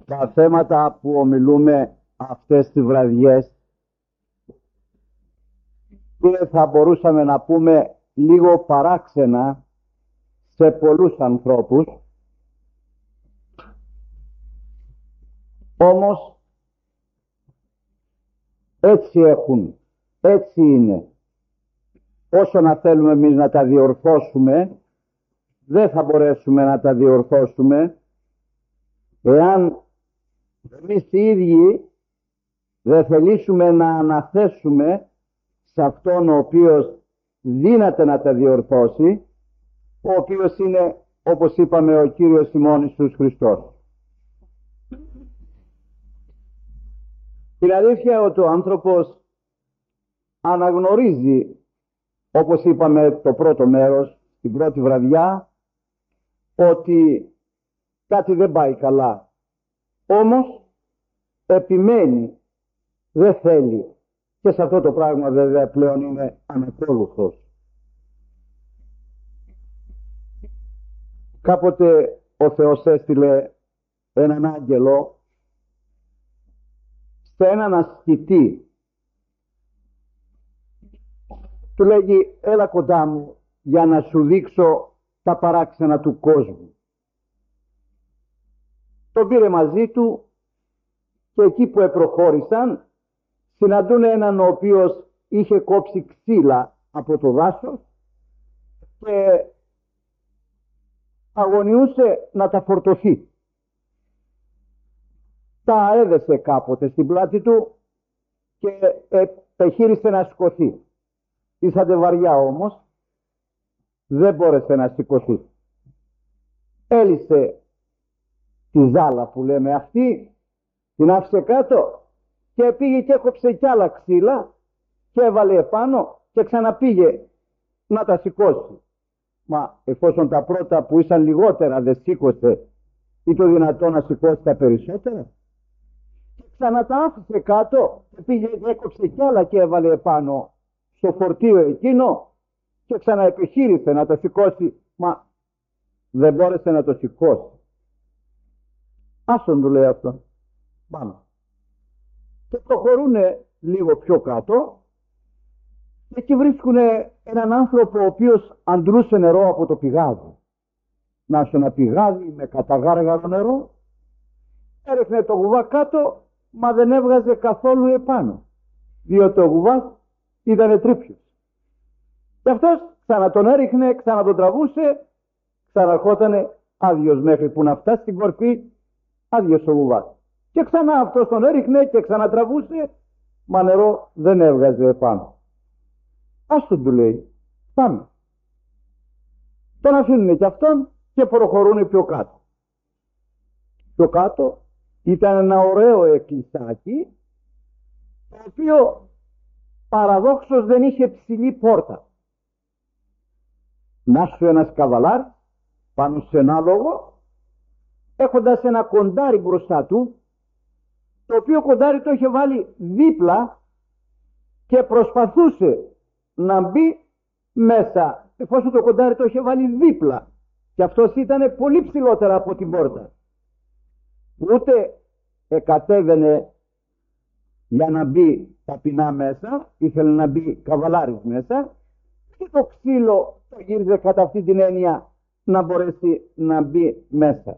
Τα θέματα που ομιλούμε αυτές τις βραδιές και θα μπορούσαμε να πούμε λίγο παράξενα σε πολλούς ανθρώπους, όμως έτσι έχουν, έτσι είναι. Όσο να θέλουμε εμείς να τα διορθώσουμε, δεν θα μπορέσουμε να τα διορθώσουμε εάν εμείς οι ίδιοι δεν θελήσουμε να αναθέσουμε σε αυτόν ο οποίος δύναται να τα διορθώσει, ο οποίος είναι, όπως είπαμε, ο Κύριος ημών Ιησούς Χριστός. Την αλήθεια ότι ο άνθρωπος αναγνωρίζει, όπως είπαμε το πρώτο μέρος, την πρώτη βραδιά, ότι κάτι δεν πάει καλά. Όμως επιμένει, δεν θέλει. Και σε αυτό το πράγμα βέβαια πλέον είναι ανακόλουθος. Κάποτε ο Θεός έστειλε έναν άγγελο σε έναν ασκητή. Του λέγει, έλα κοντά μου για να σου δείξω τα παράξενα του κόσμου. Τον πήρε μαζί του και εκεί που επροχώρησαν συναντούν έναν ο οποίος είχε κόψει ξύλα από το δάσος και αγωνιούσε να τα φορτωθεί. Τα έδεσε κάποτε στην πλάτη του και επιχείρησε να σηκωθεί. Ήσατε βαριά όμως, δεν μπόρεσε να σηκωθεί. Έλυσε τη ζάλα που λέμε αυτή, την άφησε κάτω και πήγε και έκοψε κι άλλα ξύλα και έβαλε επάνω και ξαναπήγε να τα σηκώσει. Μα εφόσον τα πρώτα που ήσαν λιγότερα δεν σήκωσε, ή το δυνατόν να σηκώσει τα περισσότερα? Και ξανά τα άφησε κάτω και πήγε και έκοψε κι άλλα και έβαλε επάνω στο φορτίο εκείνο και ξαναεπιχείρησε να το σηκώσει, μα δεν μπόρεσε να το σηκώσει. Άσον του λέει αυτό. Πάμε. Και προχωρούν λίγο πιο κάτω και εκεί βρίσκουν έναν άνθρωπο ο οποίος αντλούσε νερό από το πηγάδι. Να σε ένα πηγάδι με καταγάργαρο νερό, έριχνε το γουβά κάτω, μα δεν έβγαζε καθόλου επάνω, διότι ο γουβάς ήταν τρίπιος. Και αυτός ξανά τον έριχνε, ξανά τον τραβούσε, ξαναρχότανε άδειος μέχρι που να φτάσει στην κορφή, άδειος ο γουβάς. Και ξανά αυτός τον έριχνε και ξανατραβούσε, μα νερό δεν έβγαζε επάνω. Άστον του λέει, πάμε. Τον αφήνουν και αυτόν και προχωρούν πιο κάτω. Πιο κάτω ήταν ένα ωραίο εκκλησάκι, το οποίο παραδόξως δεν είχε ψηλή πόρτα. Να σου ένας καβαλάρ πάνω σε ένα άλογο, έχοντας ένα κοντάρι μπροστά του, το οποίο κοντάρι το είχε βάλει δίπλα και προσπαθούσε να μπει μέσα, εφόσον το κοντάρι το είχε βάλει δίπλα και αυτός ήταν πολύ ψηλότερα από την πόρτα. Ούτε εκατέβαινε για να μπει ταπεινά μέσα, ήθελε να μπει καβαλάρης μέσα, και το ξύλο το γύριζε κατά αυτή την έννοια να μπορέσει να μπει μέσα.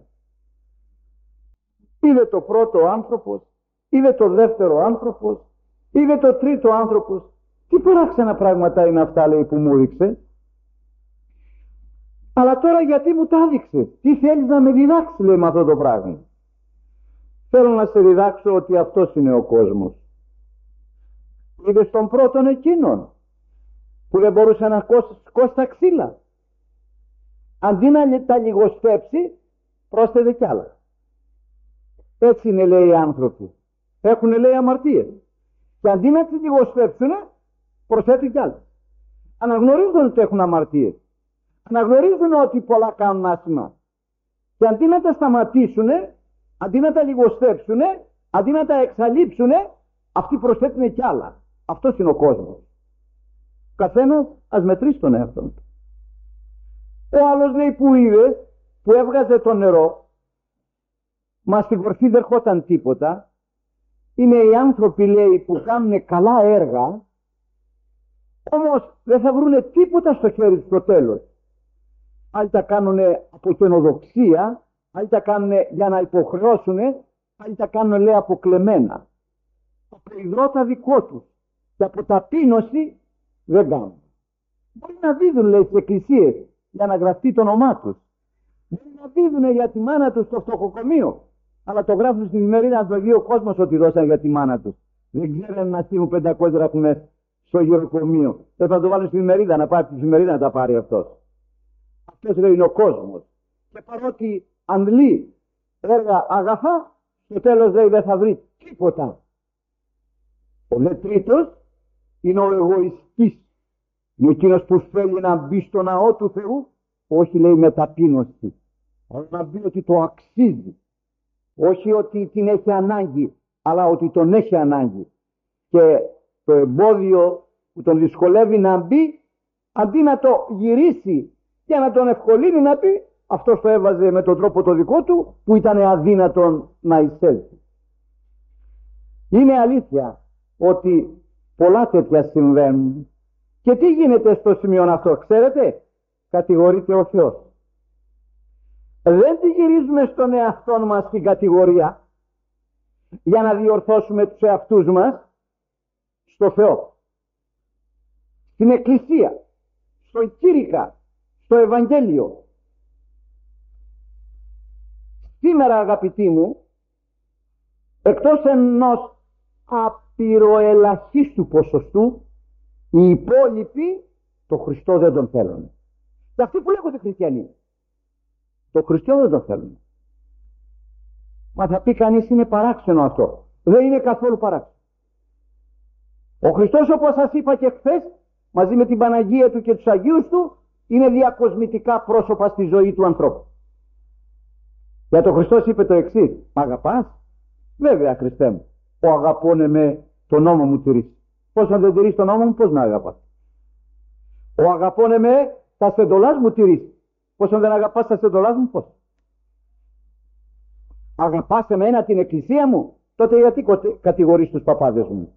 Είδε το πρώτο άνθρωπος, είδε το δεύτερο άνθρωπος, είδε το τρίτο άνθρωπος. Τι παράξενα πράγματα είναι αυτά, λέει, που μου έδειξε. Αλλά τώρα γιατί μου τα έδειξε? Τι θέλεις να με διδάξει, λέει, με αυτό το πράγμα? Θέλω να σε διδάξω ότι αυτός είναι ο κόσμος. Είδες τον πρώτον εκείνον που δεν μπορούσε να σηκώσει τα ξύλα. Αντί να τα λιγοστέψει, πρόσθεται κι άλλα. Έτσι είναι, λέει, οι άνθρωποι. Έχουν, λέει, αμαρτίες. Και αντί να τις λιγοστέψουν, προσθέτουν κι άλλα. Αναγνωρίζουν ότι έχουν αμαρτίες. Αναγνωρίζουν ότι πολλά κάνουν άσχημα. Και αντί να τα σταματήσουν, αντί να τα λιγοστέψουν, αντί να τα εξαλείψουν, αυτοί προσθέτουν κι άλλα. Αυτός είναι ο κόσμος. Καθένας ας μετρήσει τον εαυτό του. Ο άλλος, λέει, που είδε, που έβγαζε το νερό, Μα στην κορφή δεν ερχόταν τίποτα. Είναι οι άνθρωποι, λέει, που κάνουν καλά έργα, όμως δεν θα βρούνε τίποτα στο χέρι του στο τέλος. Άλλοι τα κάνουν από καινοδοξία, άλλοι τα κάνουν για να υποχρεώσουν, άλλοι τα κάνουν, λέει, αποκλεμμένα. Από υδρότα δικό τους και από ταπείνωση δεν κάνουν. Μπορεί να δίδουν, λέει, στις εκκλησίες για να γραφτεί το όνομά τους. Μπορεί να δίδουν για τη μάνα τους στο φτωχοκομείο, αλλά το γράφουν στην ημερίδα του Αγίου Κόσμος ότι δώσαν για τη μάνα τους. Δεν ξέρουν να στείλουν 500 δραχμές στο γεροκομείο. Δεν θα το βάλουν στην ημερίδα, να πάρει την ημερίδα να τα πάρει αυτός. Αυτός, λέει, είναι ο κόσμος. Και παρότι αντλεί έργα αγαθά, στο τέλος, λέει, δεν θα βρει τίποτα. Ο δε τρίτος είναι ο εγωιστής. Είναι εκείνος που θέλει να μπει στο ναό του Θεού, όχι, λέει, με ταπείνωση, αλλά να μπει ότι το αξίζει. Όχι ότι την έχει ανάγκη, αλλά ότι τον έχει ανάγκη. Και το εμπόδιο που τον δυσκολεύει να μπει, αντί να το γυρίσει και να τον ευκολύνει να μπει, αυτός το έβαζε με τον τρόπο το δικό του, που ήταν αδύνατον να εισέλθει. Είναι αλήθεια ότι πολλά τέτοια συμβαίνουν. Και τι γίνεται στο σημείο αυτό, ξέρετε? Κατηγορείται ο Θεός. Δεν τη γυρίζουμε στον εαυτό μας την κατηγορία για να διορθώσουμε τους εαυτούς μας, στο Θεό, στην Εκκλησία, στο κήρυκα, στο Ευαγγέλιο. Σήμερα, αγαπητοί μου, εκτός ενός απειροελαχίστου ποσοστού, οι υπόλοιποι το Χριστό δεν τον θέλουν. Και αυτοί που λέγονται χριστιανοί, το Χριστό δεν τον θέλουν. Μα θα πει κανείς, είναι παράξενο αυτό. Δεν είναι καθόλου παράξενο. Ο Χριστός, όπως σας είπα και χθες, μαζί με την Παναγία του και τους Αγίους του, είναι διακοσμητικά πρόσωπα στη ζωή του ανθρώπου. Για τον Χριστός είπε το εξής: μ' αγαπάς? Βέβαια, Χριστέ μου. Ο αγαπώνε με τον νόμο μου τηρείς. Πώς αν δεν τηρείς τον νόμο μου, πώς να αγαπάς? Ο αγαπώνε με τα σεντολάς μου τηρείς. Πώς αν δεν αγαπάς τα σεντολάς μου, πώς? Αγαπάς εμένα, την εκκλησία μου, τότε γιατί κατηγορείς τους παπάδες μου?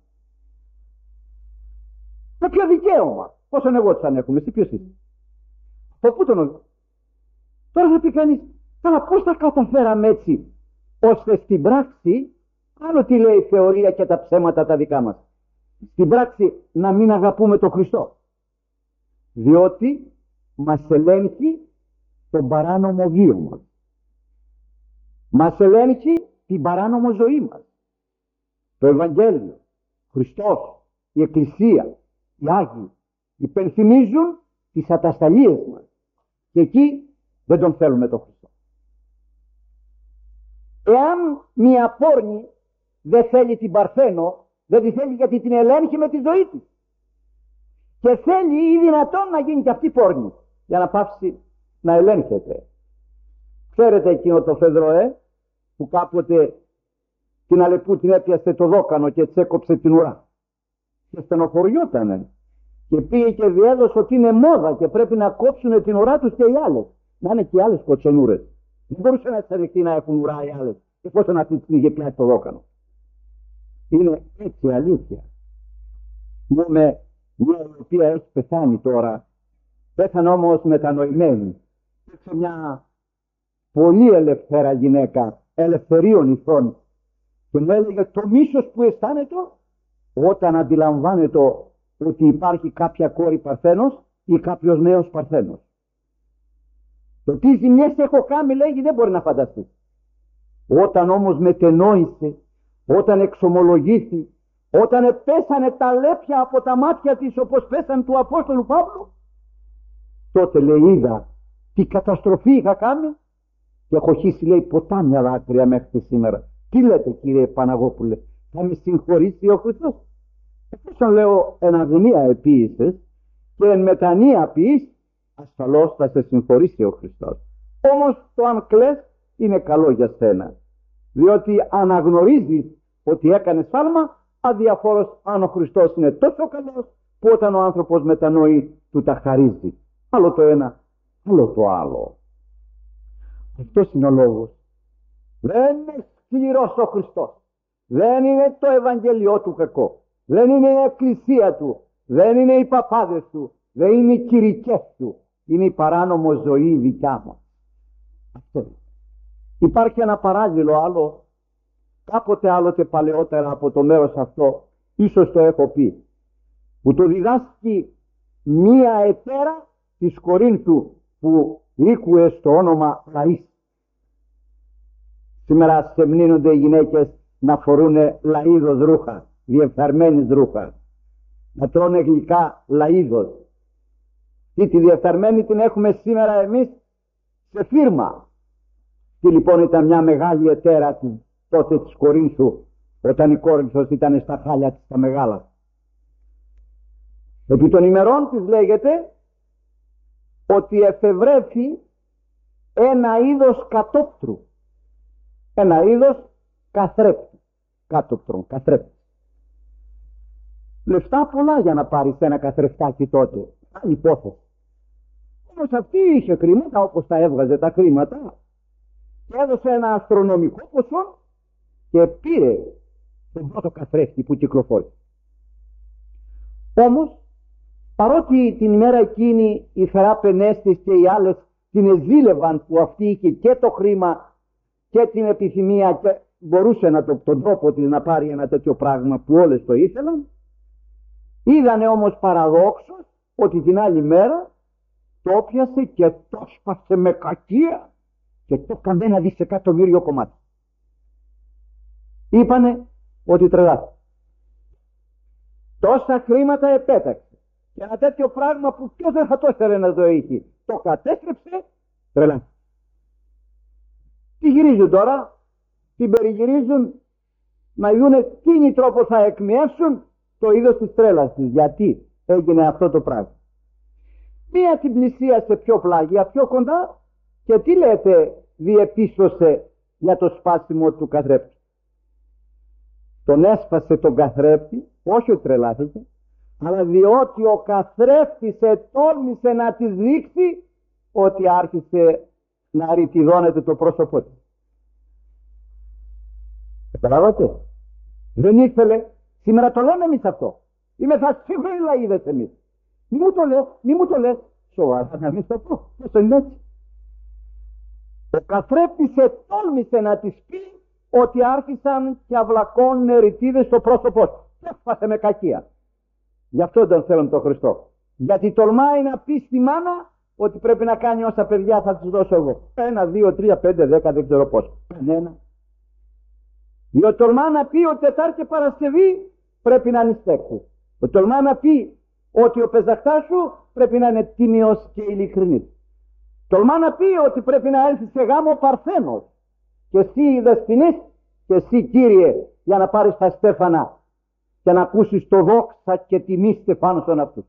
Με ποιο δικαίωμα? Πόσον εγώ τους ανέχομαι, εσύ ποιος είσαι? Από πού τον οδηγώ? Τώρα θα πει κανείς, καλά, πώς τα καταφέραμε έτσι, ώστε στην πράξη, άλλο τι λέει η θεωρία και τα ψέματα τα δικά μας, στην πράξη να μην αγαπούμε τον Χριστό? Διότι μας ελέγχει τον παράνομο βίο μας. Μας ελέγχει την παράνομο ζωή μας. Το Ευαγγέλιο, Χριστός, η Εκκλησία, οι Άγιοι υπενθυμίζουν τις ατασταλίες μας. Και εκεί δεν τον θέλουμε τον Χριστό. Εάν μια πόρνη δεν θέλει την Παρθένο, δεν τη θέλει γιατί την ελέγχει με τη ζωή της. Και θέλει ή δυνατόν να γίνει και αυτή πόρνη, για να πάψει να ελέγχεται. Ξέρετε εκείνο το Φεδροέ που κάποτε την Αλεπού την έπιασε το δόκανο και τσέκοψε την ουρά. Και στενοχωριότανε. Και πήγε και διέδωσε ότι είναι μόδα και πρέπει να κόψουν την ουρά τους και οι άλλες. Να είναι και οι άλλες κοτσονούρες. Δεν μπορούσε να εξαρτηθεί να έχουν ουρά οι άλλες. Και πόσο να την είχε πιάσει το δόκανο. Είναι έτσι αλήθεια. Είμαι μια η οποία έχει πεθάνει τώρα. Πέθανε όμως μετανοημένη. Υπήρξε μια πολύ ελευθέρα γυναίκα, ελευθερίων ηθών. Και μου έλεγε το μίσος που αισθάνεται όταν αντιλαμβάνεται ότι υπάρχει κάποια κόρη Παρθένος ή κάποιος νέος Παρθένος. Το τι ζημιές έχω κάνει, λέγει, δεν μπορεί να φανταστεί. Όταν όμως μετενόησε, όταν εξομολογήθη, όταν πέσανε τα λέπια από τα μάτια της όπως πέσανε του Απόστολου Παύλου, τότε, λέει, είδα τι καταστροφή είχα κάνει και έχω χύσει, λέει, ποτάμια δάκρυα μέχρι σήμερα. Τι λέτε, κύριε Παναγόπουλε, θα με συγχωρήσει ο Χριστός? Εφόσον, λέω, εν αγνία επίησες και εν μετανία ποιείς, ασφαλώς θα σε συγχωρήσει ο Χριστός. Όμως το αν κλαις είναι καλό για σένα, διότι αναγνωρίζεις ότι έκανε σφάλμα, αδιαφόρος αν ο Χριστός είναι τόσο καλός που όταν ο άνθρωπος μετανοεί του τα χαρίζει. Άλλο το ένα, άλλο το άλλο. Αυτός είναι ο λόγος Δεν είναι σκληρός ο Χριστός. Δεν είναι το Ευαγγελιό του κακό. Δεν είναι η εκκλησία του. Δεν είναι οι παπάδες του. Δεν είναι οι κηρυκές του. Είναι η παράνομο ζωή δικιά μας. Αυτό είναι. Υπάρχει ένα παράλληλο άλλο, κάποτε άλλοτε παλαιότερα από το μέρος αυτό, ίσως το έχω πει, που το διδάσκει μία ετέρα της Κορίνθου που λύκουε στο όνομα Λαΐς. Σήμερα σεμνύνονται οι γυναίκες να φορούν λαΐδος ρούχα, διεφθαρμένης ρούχα, να τρώνε γλυκά λαΐδος. Τι τη διεφθαρμένη την έχουμε σήμερα εμείς σε φίρμα. Τι λοιπόν ήταν μια μεγάλη ετέρα τότε της Κορίνθου, όταν η Κόρινθος ήταν στα χάλια της τα μεγάλα. Επί των ημερών της λέγεται ότι εφευρέθη ένα είδος κατόπτρου, ένα είδος καθρέπτη, κάτωπτρον, καθρέπτη. Λεφτά πολλά για να πάρεις ένα καθρεφτάκι τότε, άλλη υπόθεση. Όμως αυτή είχε χρήματα όπως τα έβγαζε τα χρήματα και έδωσε ένα αστρονομικό ποσό και πήρε τον πρώτο καθρέφτη που κυκλοφόρησε. Όμως παρότι την ημέρα εκείνη οι θεράπαινές της και οι άλλες την εζήλευαν που αυτή είχε και το χρήμα και την επιθυμία και μπορούσε τον τρόπο της να πάρει ένα τέτοιο πράγμα που όλες το ήθελαν, είδανε όμως παραδόξως ότι την άλλη μέρα το πιασε και το σπάσε με κακία και το έκανε ένα δισεκατομμύριο κομμάτι. Είπανε ότι τρελάθηκε. Τόσα χρήματα επέταξε και ένα τέτοιο πράγμα που ποιος δεν θα το ήθελε να το έχει, το κατέστρεψε, τρελάθηκε. Τι γυρίζουν τώρα, την περιγυρίζουν να δούνε τι τρόπο θα εκμιεύσουν το είδος της τρέλας της. Γιατί έγινε αυτό το πράγμα. Μία την πλησίασε πιο πλάγια, πιο κοντά και τι λέτε διεπίστωσε για το σπάσιμο του καθρέπτη. Τον έσπασε τον καθρέπτη, όχι ότι τρελάθηκε, αλλά διότι ο καθρέφτης ετόλμησε να της δείξει ότι άρχισε να ρητιδώνεται το πρόσωπό του. Καταλάβατε. Δεν ήθελε. Σήμερα το λέμε εμείς αυτό. Είμαι θα σύγχρονοι λαΐδες εμείς. Μη μου το λες. Σοβαρά να μην το πω. Πώς είναι έτσι. Ο καθρέφτης ετόλμησε να της πει ότι άρχισαν και αυλακώνουν ρητίδες στο πρόσωπό του. Και έφασε με κακία. Γι' αυτό τον θέλουν τον Χριστό. Γιατί τολμάει να πει στη μάνα ότι πρέπει να κάνει όσα παιδιά θα της δώσω εγώ. 1, 2, 3, 5, 10, δεν ξέρω πόσο. Κανένα. Διότι τολμά να πει ότι Τετάρτη και Παρασκευή πρέπει να νηστέξεις. Τολμά να πει ότι ο πεζαχτάς σου πρέπει να είναι τίμιος και ειλικρινής. Τολμά να πει ότι πρέπει να έρθει σε γάμο παρθένος. Και εσύ δεσποινής και εσύ κύριε για να πάρεις τα στέφανα και να ακούσεις το δόξα και τιμή στεφάνου στον αυτούς.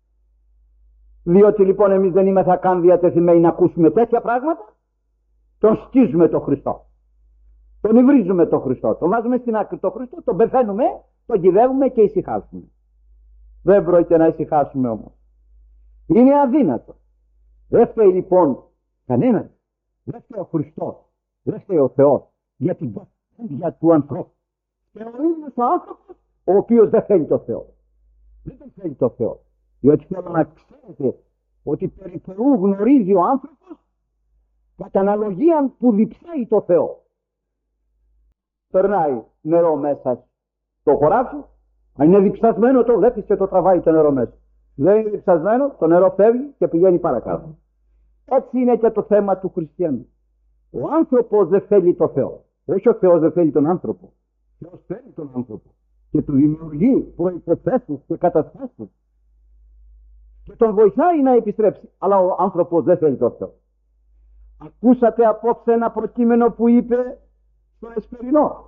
Διότι λοιπόν εμείς δεν είμαστε καν διατεθειμένοι να ακούσουμε τέτοια πράγματα, τον σκίζουμε τον Χριστό. Τον υβρίζουμε τον Χριστό, τον βάζουμε στην άκρη τον Χριστό, τον πεθαίνουμε, τον κυδεύουμε και ησυχάσουμε. Δεν πρόκειται να ησυχάσουμε όμως. Είναι αδύνατο. Δεν φταίει λοιπόν κανένας. Δεν φταίει ο Χριστός. Δεν φταίει ο Θεός για την παθέντια του ανθρώπου. Και ο ίδιος ο άνθρωπος ο οποίος δεν θέλει το Θεό. Δεν τον θέλει το Θεό. Διότι θέλω να ξέρετε ότι περί Θεού γνωρίζει ο άνθρωπος κατά αναλογία που διψάει το Θεό. Περνάει νερό μέσα στο χωράφι, αν είναι διψασμένο το βλέπεις και το τραβάει το νερό μέσα. Δεν είναι διψασμένο, το νερό φεύγει και πηγαίνει παρακάτω. Έτσι είναι και το θέμα του χριστιανού. Ο άνθρωπος δεν θέλει το Θεό. Όχι ο Θεός δεν θέλει τον άνθρωπο. Ο Θεός θέλει τον άνθρωπο και του δημιουργεί προϋποθέσεις και καταστάσεις και τον βοηθάει να επιστρέψει. Αλλά ο άνθρωπος δεν θέλει το Θεό. Ακούσατε απόψε ένα προκείμενο που είπε στο Εσπερινό.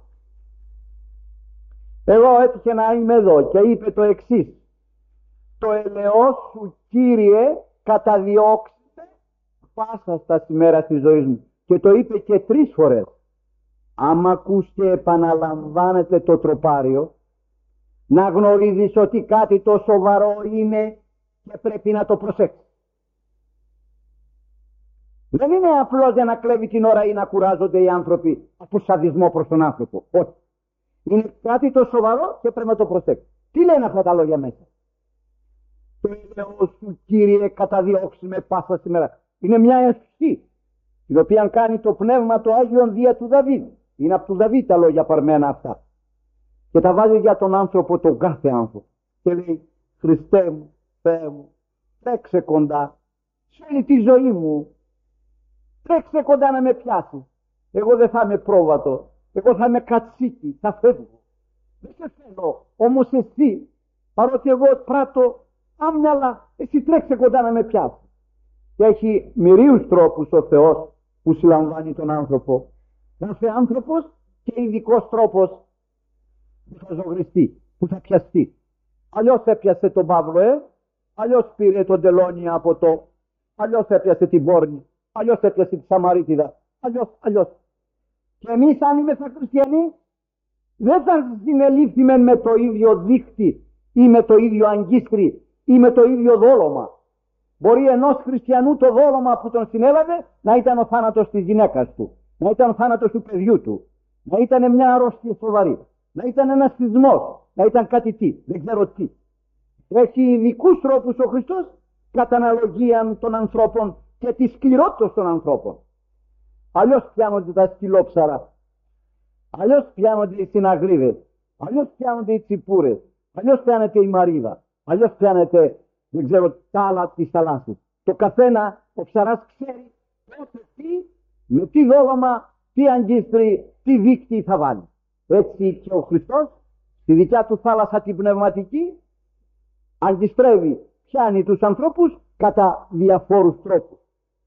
Εγώ έτυχε να είμαι εδώ και είπε το εξής: το ελαιό σου Κύριε καταδιώξτε πάσα στα σημέρα της ζωής μου. Και το είπε και 3 φορές. Άμα ακούς και επαναλαμβάνεται το τροπάριο, να γνωρίζεις ότι κάτι το σοβαρό είναι και πρέπει να το προσέξεις. Δεν είναι απλώς για να κλέβει την ώρα ή να κουράζονται οι άνθρωποι από σαδισμό προς τον άνθρωπο. Όχι. Είναι κάτι το σοβαρό και πρέπει να το προσέξει. Τι λένε αυτά τα λόγια μέσα? Το έλεος σου, Κύριε, καταδιώξει με πάσα σήμερα. Είναι μια ευχή την οποία κάνει το πνεύμα το Άγιον δια του Δαβίδ. Είναι από του Δαβίδ τα λόγια παρμένα αυτά. Και τα βάζει για τον άνθρωπο, τον κάθε άνθρωπο. Και λέει, Χριστέ μου, Θεέ μου, τρέξε κοντά. Σέλνει τη ζωή μου. Τρέξε κοντά να με πιάσει. Εγώ δεν θα είμαι πρόβατο. Εγώ θα είμαι κατσίκι. Θα φεύγω. Δεν σε θέλω. Όμως εσύ, παρότι εγώ πράττω άμυαλα, εσύ τρέξε κοντά να με πιάσει. Και έχει μυρίους τρόπους ο Θεός που συλλαμβάνει τον άνθρωπο. Κάθε άνθρωπος και ειδικός τρόπος που θα ζωγριστεί, που θα πιαστεί. Αλλιώς έπιασε τον Παύλο, αλλιώς πήρε τον Τελώνη από το, αλλιώς έπιασε την Πόρνη, αλλιώς έπιασε τη Σαμαρίτιδα, αλλιώς. Και εμείς αν είμαστε χριστιανοί, δεν θα συνελήφθημε με το ίδιο δίχτυ ή με το ίδιο αγκίστρι ή με το ίδιο δόλωμα. Μπορεί ενός χριστιανού το δόλωμα που τον συνέβαλε να ήταν ο θάνατος της γυναίκας του, να ήταν ο θάνατος του παιδιού του, να ήταν μια αρρώστια σοβαρή, να ήταν ένας σεισμός, να ήταν κάτι τι, δεν ξέρω τι. Έχει ειδικούς τρόπους ο Χριστός κατά αναλογία των ανθρώπων και της σκληρότητας των ανθρώπων. Αλλιώς πιάνονται τα σκυλόψαρα, αλλιώς πιάνονται οι συναγρίδες, αλλιώς πιάνονται οι τσιπούρες, αλλιώς πιάνεται η μαρίδα, αλλιώς πιάνεται δεν ξέρω τα άλλα της θαλάσσης. Το καθένα ο ψαράς ξέρει πότε τι, με τι δόλωμα, τι αγκίστρι, τι δίκτυ θα βάλει. Έτσι και ο Χριστός στη δικιά του θάλασσα την πνευματική αγκιστρεύει, πιάνει τους ανθρώπους κατά διαφόρους τρόπους.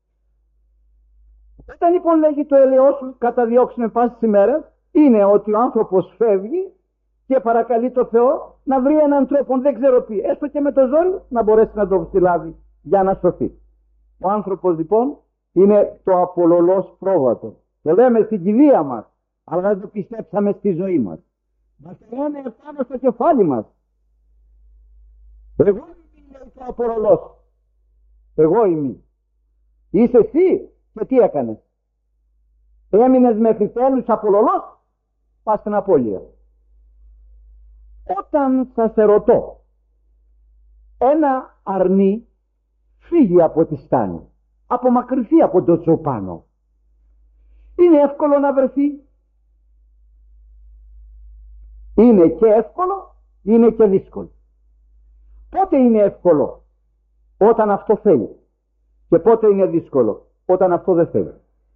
Όταν λοιπόν λέγει το ελαιός σου καταδιώξει με πάσης ημέρας, είναι ότι ο άνθρωπος φεύγει και παρακαλεί το Θεό να βρει έναν τρόπο, δεν ξέρω τι, έστω και με το ζόρι, να μπορέσει να το συλλάβει για να σωθεί. Ο άνθρωπος λοιπόν είναι το απολωλός πρόβατο. Το λέμε στην κηδεία μας, αλλά δεν το πιστέψαμε στη ζωή μας. Μας λένε πάνω στο κεφάλι μας. Εγώ είμαι το απολωλός. Εγώ είμαι. Είσαι εσύ και τι έκανες? Έμεινες μέχρι τέλους απολωλός, πας στην απώλεια. Όταν σας ερωτώ, ένα αρνί φύγει από τη στάνη, απομακρυνθεί από το τσοπάνο, είναι εύκολο να βρεθεί? Είναι και εύκολο, είναι και δύσκολο. Πότε είναι εύκολο? Όταν αυτό θέλει. Και πότε είναι δύσκολο? Όταν αυτό δεν θέλει.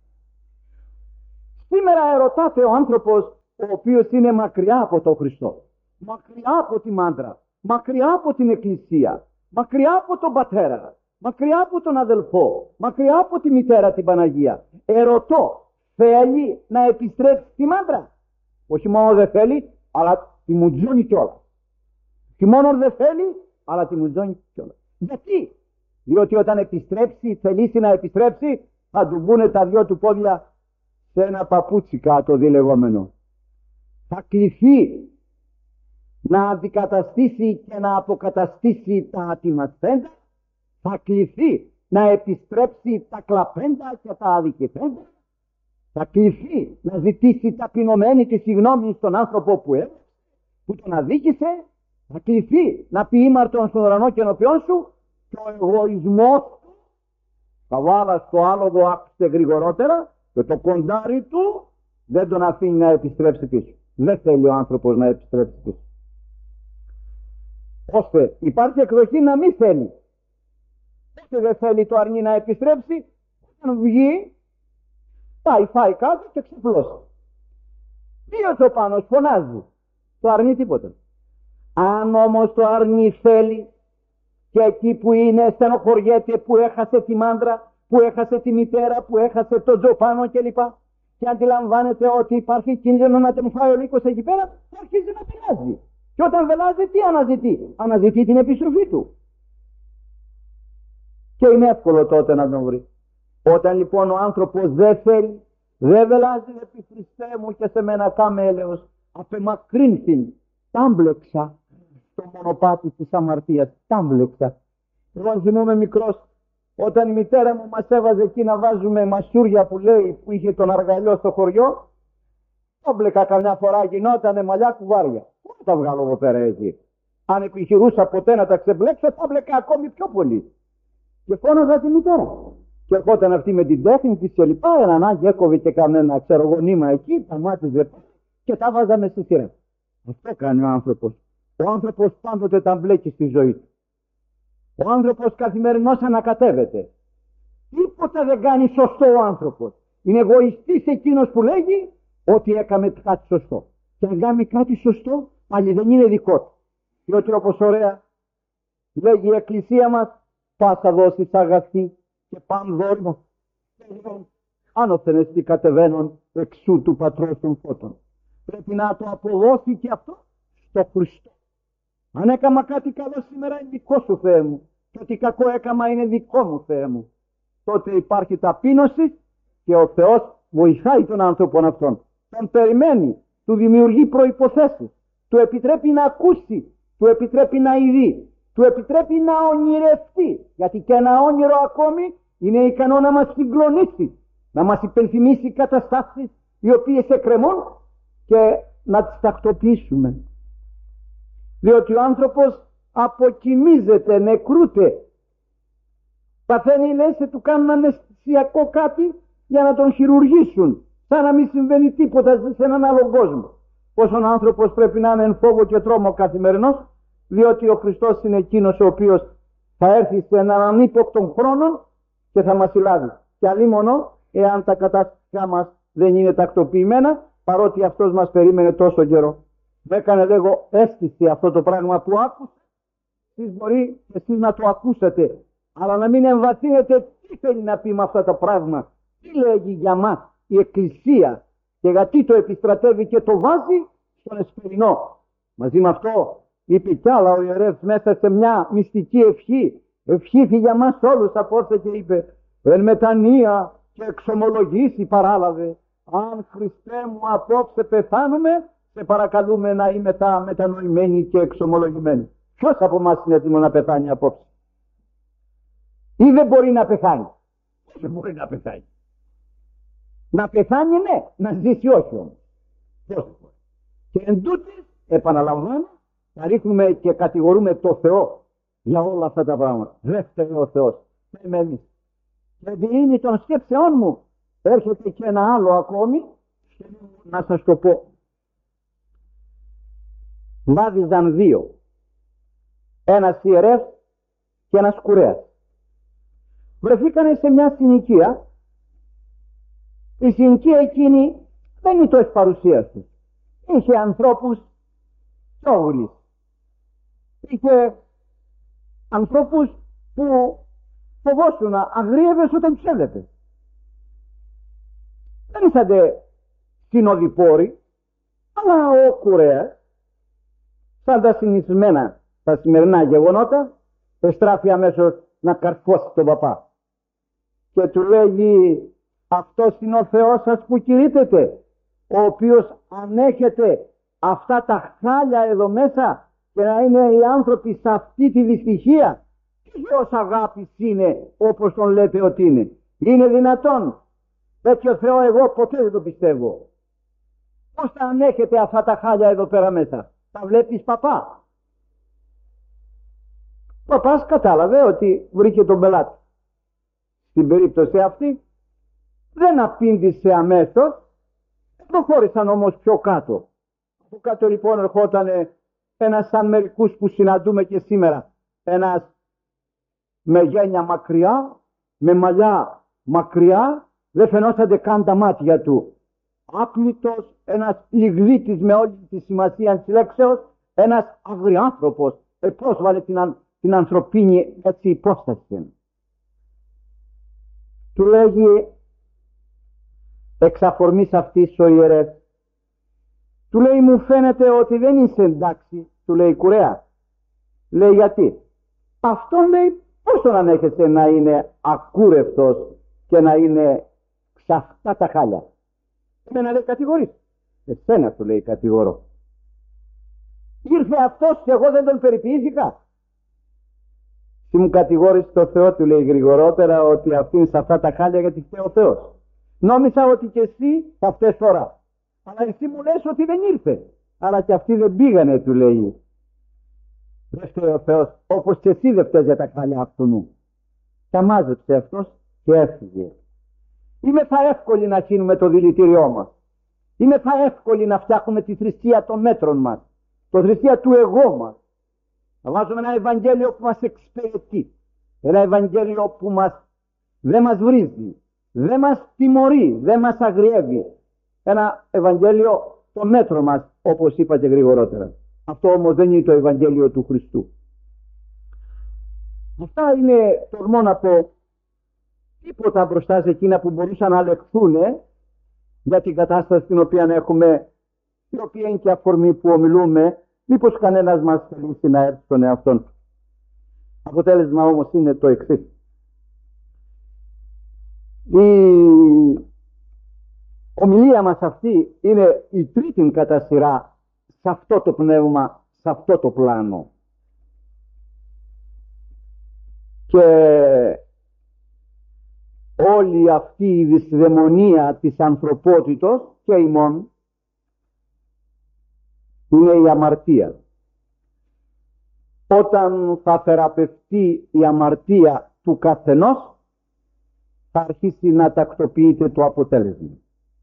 Σήμερα ερωτάται ο άνθρωπος ο οποίος είναι μακριά από τον Χριστό, μακριά από τη μάντρα, μακριά από την εκκλησία, μακριά από τον πατέρα, μακριά από τον αδελφό, μακριά από τη μητέρα την Παναγία. Ερωτώ, θέλει να επιστρέψει στη μάντρα? Όχι μόνο δεν θέλει, αλλά τη μουτζώνει κιόλας. Και μόνο δεν θέλει, αλλά τη μουτζώνει κιόλας. Γιατί? Διότι όταν επιστρέψει, θελήσει να επιστρέψει, θα του μπουνε τα δυο του πόδια σε ένα παπούτσι κάτω διλεγόμενο. Θα κληθεί να αντικαταστήσει και να αποκαταστήσει τα ατιμασθέντα, θα κληθεί να επιστρέψει τα κλαπέντα και τα αδικηθέντα, θα κληθεί να ζητήσει ταπεινωμένη τη συγγνώμη στον άνθρωπο που τον αδίκησε, θα κληθεί να πει ήμαρτον στον ουρανό και ενώπιον σου, και ο εγωισμός του θα βάλα στο άλογο άκουσε γρηγορότερα και το κοντάρι του δεν τον αφήνει να επιστρέψει πίσω. Δεν θέλει ο άνθρωπος να επιστρέψει πίσω. Ώστε υπάρχει εκδοχή να μην θέλει. Ώστε δεν θέλει το αρνί να επιστρέψει, όταν βγει πάει φάει κάτω και ξεπλώσει. Δύο το πάνω φωνάζει, το αρνί τίποτα. Αν όμως το αρνί θέλει και εκεί που είναι στενοχωριέται που έχασε τη μάντρα, που έχασε τη μητέρα, που έχασε τον τζοπάνο κλπ. Και αντιλαμβάνεται ότι υπάρχει κίνδυνο να τον φάει ο λύκος εκεί πέρα, αρχίζει να πειράζει. Και όταν βελάζει, τι αναζητεί? Αναζητεί την επιστροφή του. Και είναι εύκολο τότε να τον βρει. Όταν λοιπόν ο άνθρωπος δεν θέλει, δεν βελάζει, επί Χριστέ μου και σε μένα κάμε έλεος, απεμακρύνθην, τάμπλεξα στο μονοπάτι της αμαρτίας, τάμπλεξα. Εγώ θυμούμαι μικρός, Όταν η μητέρα μου μας έβαζε εκεί να βάζουμε μασούρια που λέει, που είχε τον αργαλιό στο χωριό, το μπλεκα καμιά φορά, γινότανε μαλλιά κουβάρια. Πού τα βγάλω εγώ πέρα εκεί? Αν επιχειρούσα ποτέ να τα ξεμπλέξω, θα μπλεκα ακόμη πιο πολύ. Και φώναζα τη μητέρα. Και ερχόταν αυτή με την τέχνη της και λοιπά, έναν άγιο έκοβε και κανένα ξέρω εγώ νήμα εκεί, τα μάτιζε και τα βάζαμε στη σειρά. Αυτό κάνει ο άνθρωπος. Ο άνθρωπος πάντοτε τα μπλέκει στη ζωή του. Ο άνθρωπος καθημερινώς ανακατεύεται. Τίποτα δεν κάνει σωστό ο άνθρωπος. Είναι εγωιστής εκείνος που λέγει ότι έκαμε κάτι σωστό. Και αν κάνει κάτι σωστό, πάλι δεν είναι δικό του. Διότι όπως ωραία λέγει η Εκκλησία μας, πάσα δώσεις αγαθή και παν δόρυμα. Άνωθεν εστί κατεβαίνον εξού του Πατρός των Φώτων. Πρέπει να το αποδώσει και αυτό στο Χριστό. Αν έκαμα κάτι καλό σήμερα είναι δικό σου, Θεέ μου, και ότι κακό έκαμα είναι δικό μου, Θεέ μου, τότε υπάρχει ταπείνωση και ο Θεός βοηθάει τον άνθρωπο αυτόν. Τον περιμένει, του δημιουργεί προϋποθέσεις, του επιτρέπει να ακούσει, του επιτρέπει να ειδεί, του επιτρέπει να ονειρευτεί, γιατί και ένα όνειρο ακόμη είναι ικανό να μας συγκλονίσει, να μας υπενθυμίσει καταστάσεις οι οποίες εκκρεμούν και να τις τακτοποιήσουμε. Διότι ο άνθρωπος αποκοιμίζεται, νεκρούται, παθαίνει, λέει, σε του κάνουν αναισθησιακό κάτι για να τον χειρουργήσουν, σαν να μην συμβαίνει τίποτα σε έναν άλλο κόσμο. Πως ο άνθρωπος πρέπει να είναι εν φόβο και τρόμο καθημερινός, διότι ο Χριστός είναι εκείνος ο οποίος θα έρθει σε έναν ανύποπτον χρόνο και θα μας συλλάβει. Και αλίμονο εάν τα κατάστατά μας δεν είναι τακτοποιημένα, παρότι αυτός μας περίμενε τόσο καιρό. Με έκανε, λέγω, αίσθηση αυτό το πράγμα που άκουσα. Εσείς μπορεί εσείς να το ακούσατε, αλλά να μην εμβαθύνετε τι θέλει να πει με αυτά τα πράγματα. Τι λέγει για μας η Εκκλησία και γιατί το επιστρατεύει και το βάζει στον εσπερινό. Μαζί με αυτό είπε κι άλλα ο ιερεύς μέσα σε μια μυστική ευχή. Ευχήθη για μας όλους, απόρθε και είπε: εν μετανία και εξομολογήσει παράλαβε. Αν Χριστέ μου απόψε πεθάνουμε, σε παρακαλούμε να είμαι μετανοημένοι και εξομολογημένοι. Ποιος από εμάς είναι έτοιμο να πεθάνει απόψε? Ή δεν μπορεί να πεθάνει? Δεν μπορεί να πεθάνει. Να πεθάνει ναι, να ζήσει όχι όμως. Πώς μπορεί? Και εν τούτης, επαναλαμβάνω, να ρίχνουμε και κατηγορούμε το Θεό για όλα αυτά τα πράγματα. Δεν φταίει ο Θεός, φταίμε εμείς. Γιατί είναι των σκέψεών μου. Έρχεται και ένα άλλο ακόμη, να σας το πω. Βάδιζαν δύο, ένας ιερεύς και ένας κουρέας. Βρεθήκανε σε μια συνοικία. Η συνοικία εκείνη δεν είναι το ευπαρουσίας του. Είχε ανθρώπους τσόγλης. Είχε ανθρώπους που φοβόσουν, αγρίευες όταν τους έβλεπες. Δεν ήσαντε συνοδοιπόροι, αλλά ο κουρέας, σαν τα συνηθισμένα τα σημερινά γεγονότα, εστράφει αμέσως να καρφώσει τον παπά. Και του λέγει: αυτός είναι ο Θεός σας που κηρύττεται, ο οποίος ανέχεται αυτά τα χάλια εδώ μέσα και να είναι οι άνθρωποι σε αυτή τη δυστυχία. Ποιος αγάπης είναι όπως τον λέτε ότι είναι? Είναι δυνατόν? Τέτοιο Θεό εγώ ποτέ δεν το πιστεύω. Πώς θα ανέχεται αυτά τα χάλια εδώ πέρα μέσα? Τα βλέπεις, παπά? Ο παπάς κατάλαβε ότι βρήκε τον πελάτη. Στην περίπτωση αυτή δεν απήντησε αμέσως, προχώρησαν όμως πιο κάτω. Από κάτω λοιπόν ερχόταν ένας σαν μερικούς που συναντούμε και σήμερα. Ένας με γένια μακριά, με μαλλιά μακριά, δεν φαινόσανται καν τα μάτια του. Άπλητος, ένας λιγδίτης με όλη τη σημασία της λέξεως, ένας αγριάνθρωπος, πρόσβαλε την ανθρωπίνη έτσι υπόσταση. Του λέγει εξ αφορμής αυτής ο ιερεύς, του λέει: μου φαίνεται ότι δεν είσαι εντάξει. Του λέει: κουρέα. Λέει: γιατί? Αυτόν, λέει, πώς τον ανέχεσαι να είναι ακούρευτος και να είναι σε αυτά τα χάλια? Εμένα, λέει, κατηγορείς? Εσένα, του λέει, κατηγορώ. Ήρθε αυτός και εγώ δεν τον περιποιήθηκα? Τι μου κατηγόρησε το Θεό, του λέει γρηγορότερα, ότι αφήνεις αυτά τα χάλια γιατί φταίει ο Θεός. Νόμιζα ότι και εσύ θα φταίς τώρα. Αλλά εσύ μου λες ότι δεν ήρθε. Άρα και αυτοί δεν πήγανε, του λέει. Δεν φταίει ο Θεός, όπως και εσύ δεν φταίς για τα χάλια αυτού. Τα μάζεψε αυτός και έφυγε. Είμαι θα εύκολοι να χύνουμε το δηλητήριό μας. Είμαι θα εύκολοι να φτιάχνουμε τη θρησκεία των μέτρων μας. Το θρησκεία του εγώ μας. Να βάζουμε ένα Ευαγγέλιο που μας εξυπηρετεί. Ένα Ευαγγέλιο που δεν μας βρίζει. Δεν μας τιμωρεί. Δεν μας αγριεύει. Ένα Ευαγγέλιο των μέτρων μας, όπως είπα και γρηγορότερα. Αυτό όμως δεν είναι το Ευαγγέλιο του Χριστού. Αυτά είναι, τολμώ να πω, τίποτα μπροστά σε εκείνα που μπορούσαν να λεχθούν για την κατάσταση την οποία έχουμε, η οποία είναι και αφορμή που ομιλούμε. Μήπως κανένας μας θελήσει να έρθει στον εαυτόν του. Αποτέλεσμα όμως είναι το εξής. Η ομιλία μας αυτή είναι η τρίτη κατά σειρά σε αυτό το πνεύμα, σε αυτό το πλάνο. Και όλη αυτή η δυσδαιμονία της ανθρωπότητος και ημών είναι η αμαρτία. Όταν θα θεραπευτεί η αμαρτία του καθενός, θα αρχίσει να τακτοποιείται το αποτέλεσμα.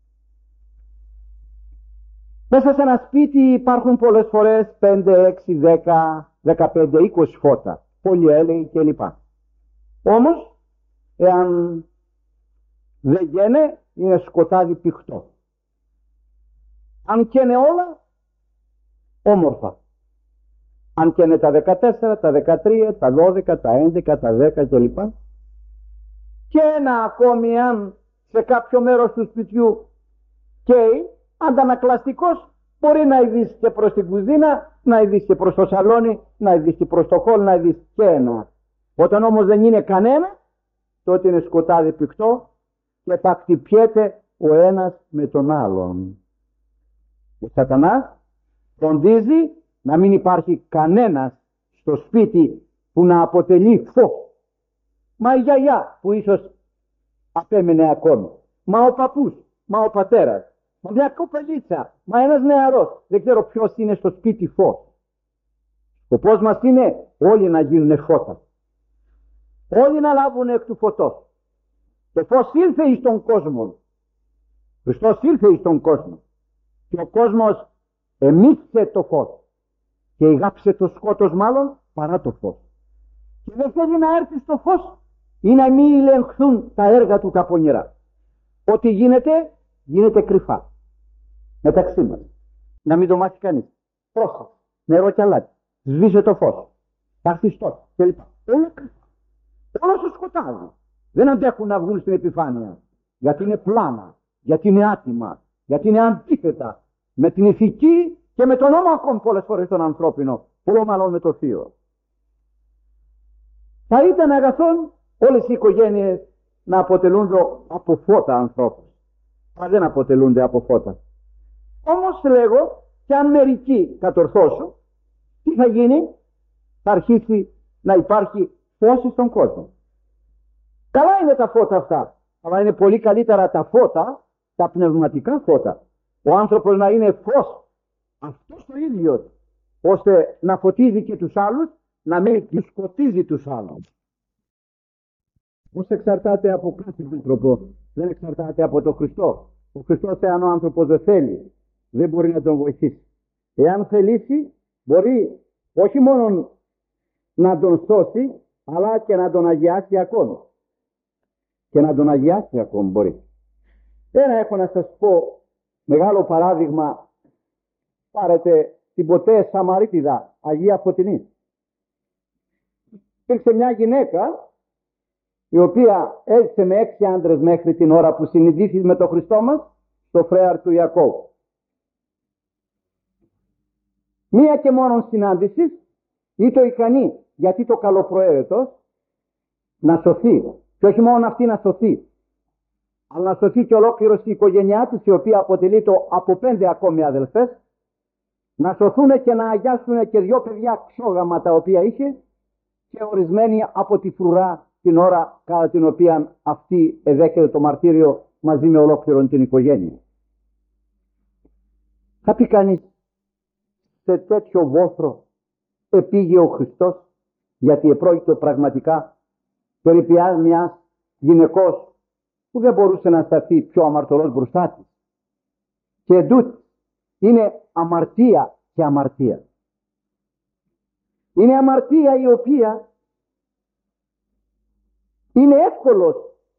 Μέσα σε ένα σπίτι υπάρχουν πολλές φορές 5, 6, 10, 15, 20 φώτα, πολυέλαιοι κλπ. Όμως, εάν δεν γένε, είναι σκοτάδι πηχτό. Αν καίνε όλα, όμορφα. Αν καίνε τα 14, τα 13, τα 12, τα 11, τα 10 κλπ. Και ένα ακόμη, αν σε κάποιο μέρος του σπιτιού καίει, αντανακλαστικός, μπορεί να ειδήσει και προς την κουζίνα, να ειδήσει και προς το σαλόνι, να ειδήσει και προς το χώρο, να ειδήσει και ένα. Όταν όμως δεν είναι κανένα, τότε είναι σκοτάδι πηχτό και θα χτυπιέται ο ένας με τον άλλον. Ο Σατανάς φροντίζει να μην υπάρχει κανένας στο σπίτι που να αποτελεί φως. Μα η γιαγιά που ίσως απέμενε ακόμη, μα ο παππούς, μα ο πατέρας, μα μια κοπελίτσα, μα ένας νεαρός, δεν ξέρω ποιος είναι στο σπίτι φως. Σκοπός μας είναι όλοι να γίνουν φώτα. Όλοι να λάβουν εκ του φωτός. Το φως ήλθε εις τον κόσμο. Χριστός ήλθε εις τον κόσμο. Και ο κόσμος εμίσησε το φως. Και ηγάψε το σκότος μάλλον παρά το φως. Και δεν θέλει να έρθει στο φως ή να μην ελεγχθούν τα έργα του τα πονηρά. Ό,τι γίνεται, γίνεται κρυφά. Μεταξύ μας. Να μην το μάθει κανείς. Πρόσεχε. Νερό και αλάτι. Σβήσε το φως. Θα έρθει τότε. κλπ. Όλα κρυφά. Όλα στο σκοτάδι. Δεν αντέχουν να βγουν στην επιφάνεια. Γιατί είναι πλάνα. Γιατί είναι άτιμα. Γιατί είναι αντίθετα με την ηθική και με τον νόμο ακόμη πολλές φορές τον ανθρώπινο. Πολλό μάλλον με το θείο. Θα ήταν αγαθόν όλες οι οικογένειες να αποτελούνται από φώτα ανθρώπους. Αλλά δεν αποτελούνται από φώτα. Όμως λέγω, και αν μερικοί κατορθώσουν, τι θα γίνει? Θα αρχίσει να υπάρχει φως στον κόσμο. Καλά είναι τα φώτα αυτά, αλλά είναι πολύ καλύτερα τα φώτα, τα πνευματικά φώτα. Ο άνθρωπος να είναι φως, αυτός το ίδιο, ώστε να φωτίζει και τους άλλους, να μην τους σκοτίζει τους άλλους. Πώς εξαρτάται από κάθε άνθρωπο? Δεν εξαρτάται από τον Χριστό. Ο Χριστός, εάν ο άνθρωπος δεν θέλει, δεν μπορεί να τον βοηθήσει. Εάν θελήσει, μπορεί όχι μόνο να τον σώσει, αλλά και να τον αγιάσει ακόμη. Και να τον αγιάσει ακόμη μπορεί. Ένα έχω να σας πω μεγάλο παράδειγμα. Πάρετε την ποτέ Σαμαρίτιδα, Αγία Φωτεινή. Υπήρξε μια γυναίκα η οποία έζησε με 6 άντρες μέχρι την ώρα που συνειδήθηκε με τον Χριστό μας στο φρέαρ του Ιακώβ. Μία και μόνον συνάντηση ήτο ικανή, γιατί το καλοπροαίρετος, να σωθεί. Και όχι μόνο αυτή να σωθεί, αλλά να σωθεί και ολόκληρος η οικογένειά της, η οποία αποτελείται από 5 ακόμη αδελφές, να σωθούν και να αγιάσουν και 2 παιδιά ξόγαμα τα οποία είχε, και ορισμένοι από τη φρουρά την ώρα κατά την οποία αυτή εδέχεται το μαρτύριο μαζί με ολόκληρον την οικογένεια. Θα πει κανείς, σε τέτοιο βόθρο επήγε ο Χριστός, γιατί επρόκειτο πραγματικά περί μιας γυναικός που δεν μπορούσε να σταθεί πιο αμαρτωλός μπροστά της. Και εντούτοι είναι αμαρτία και αμαρτία. Είναι αμαρτία η οποία είναι εύκολος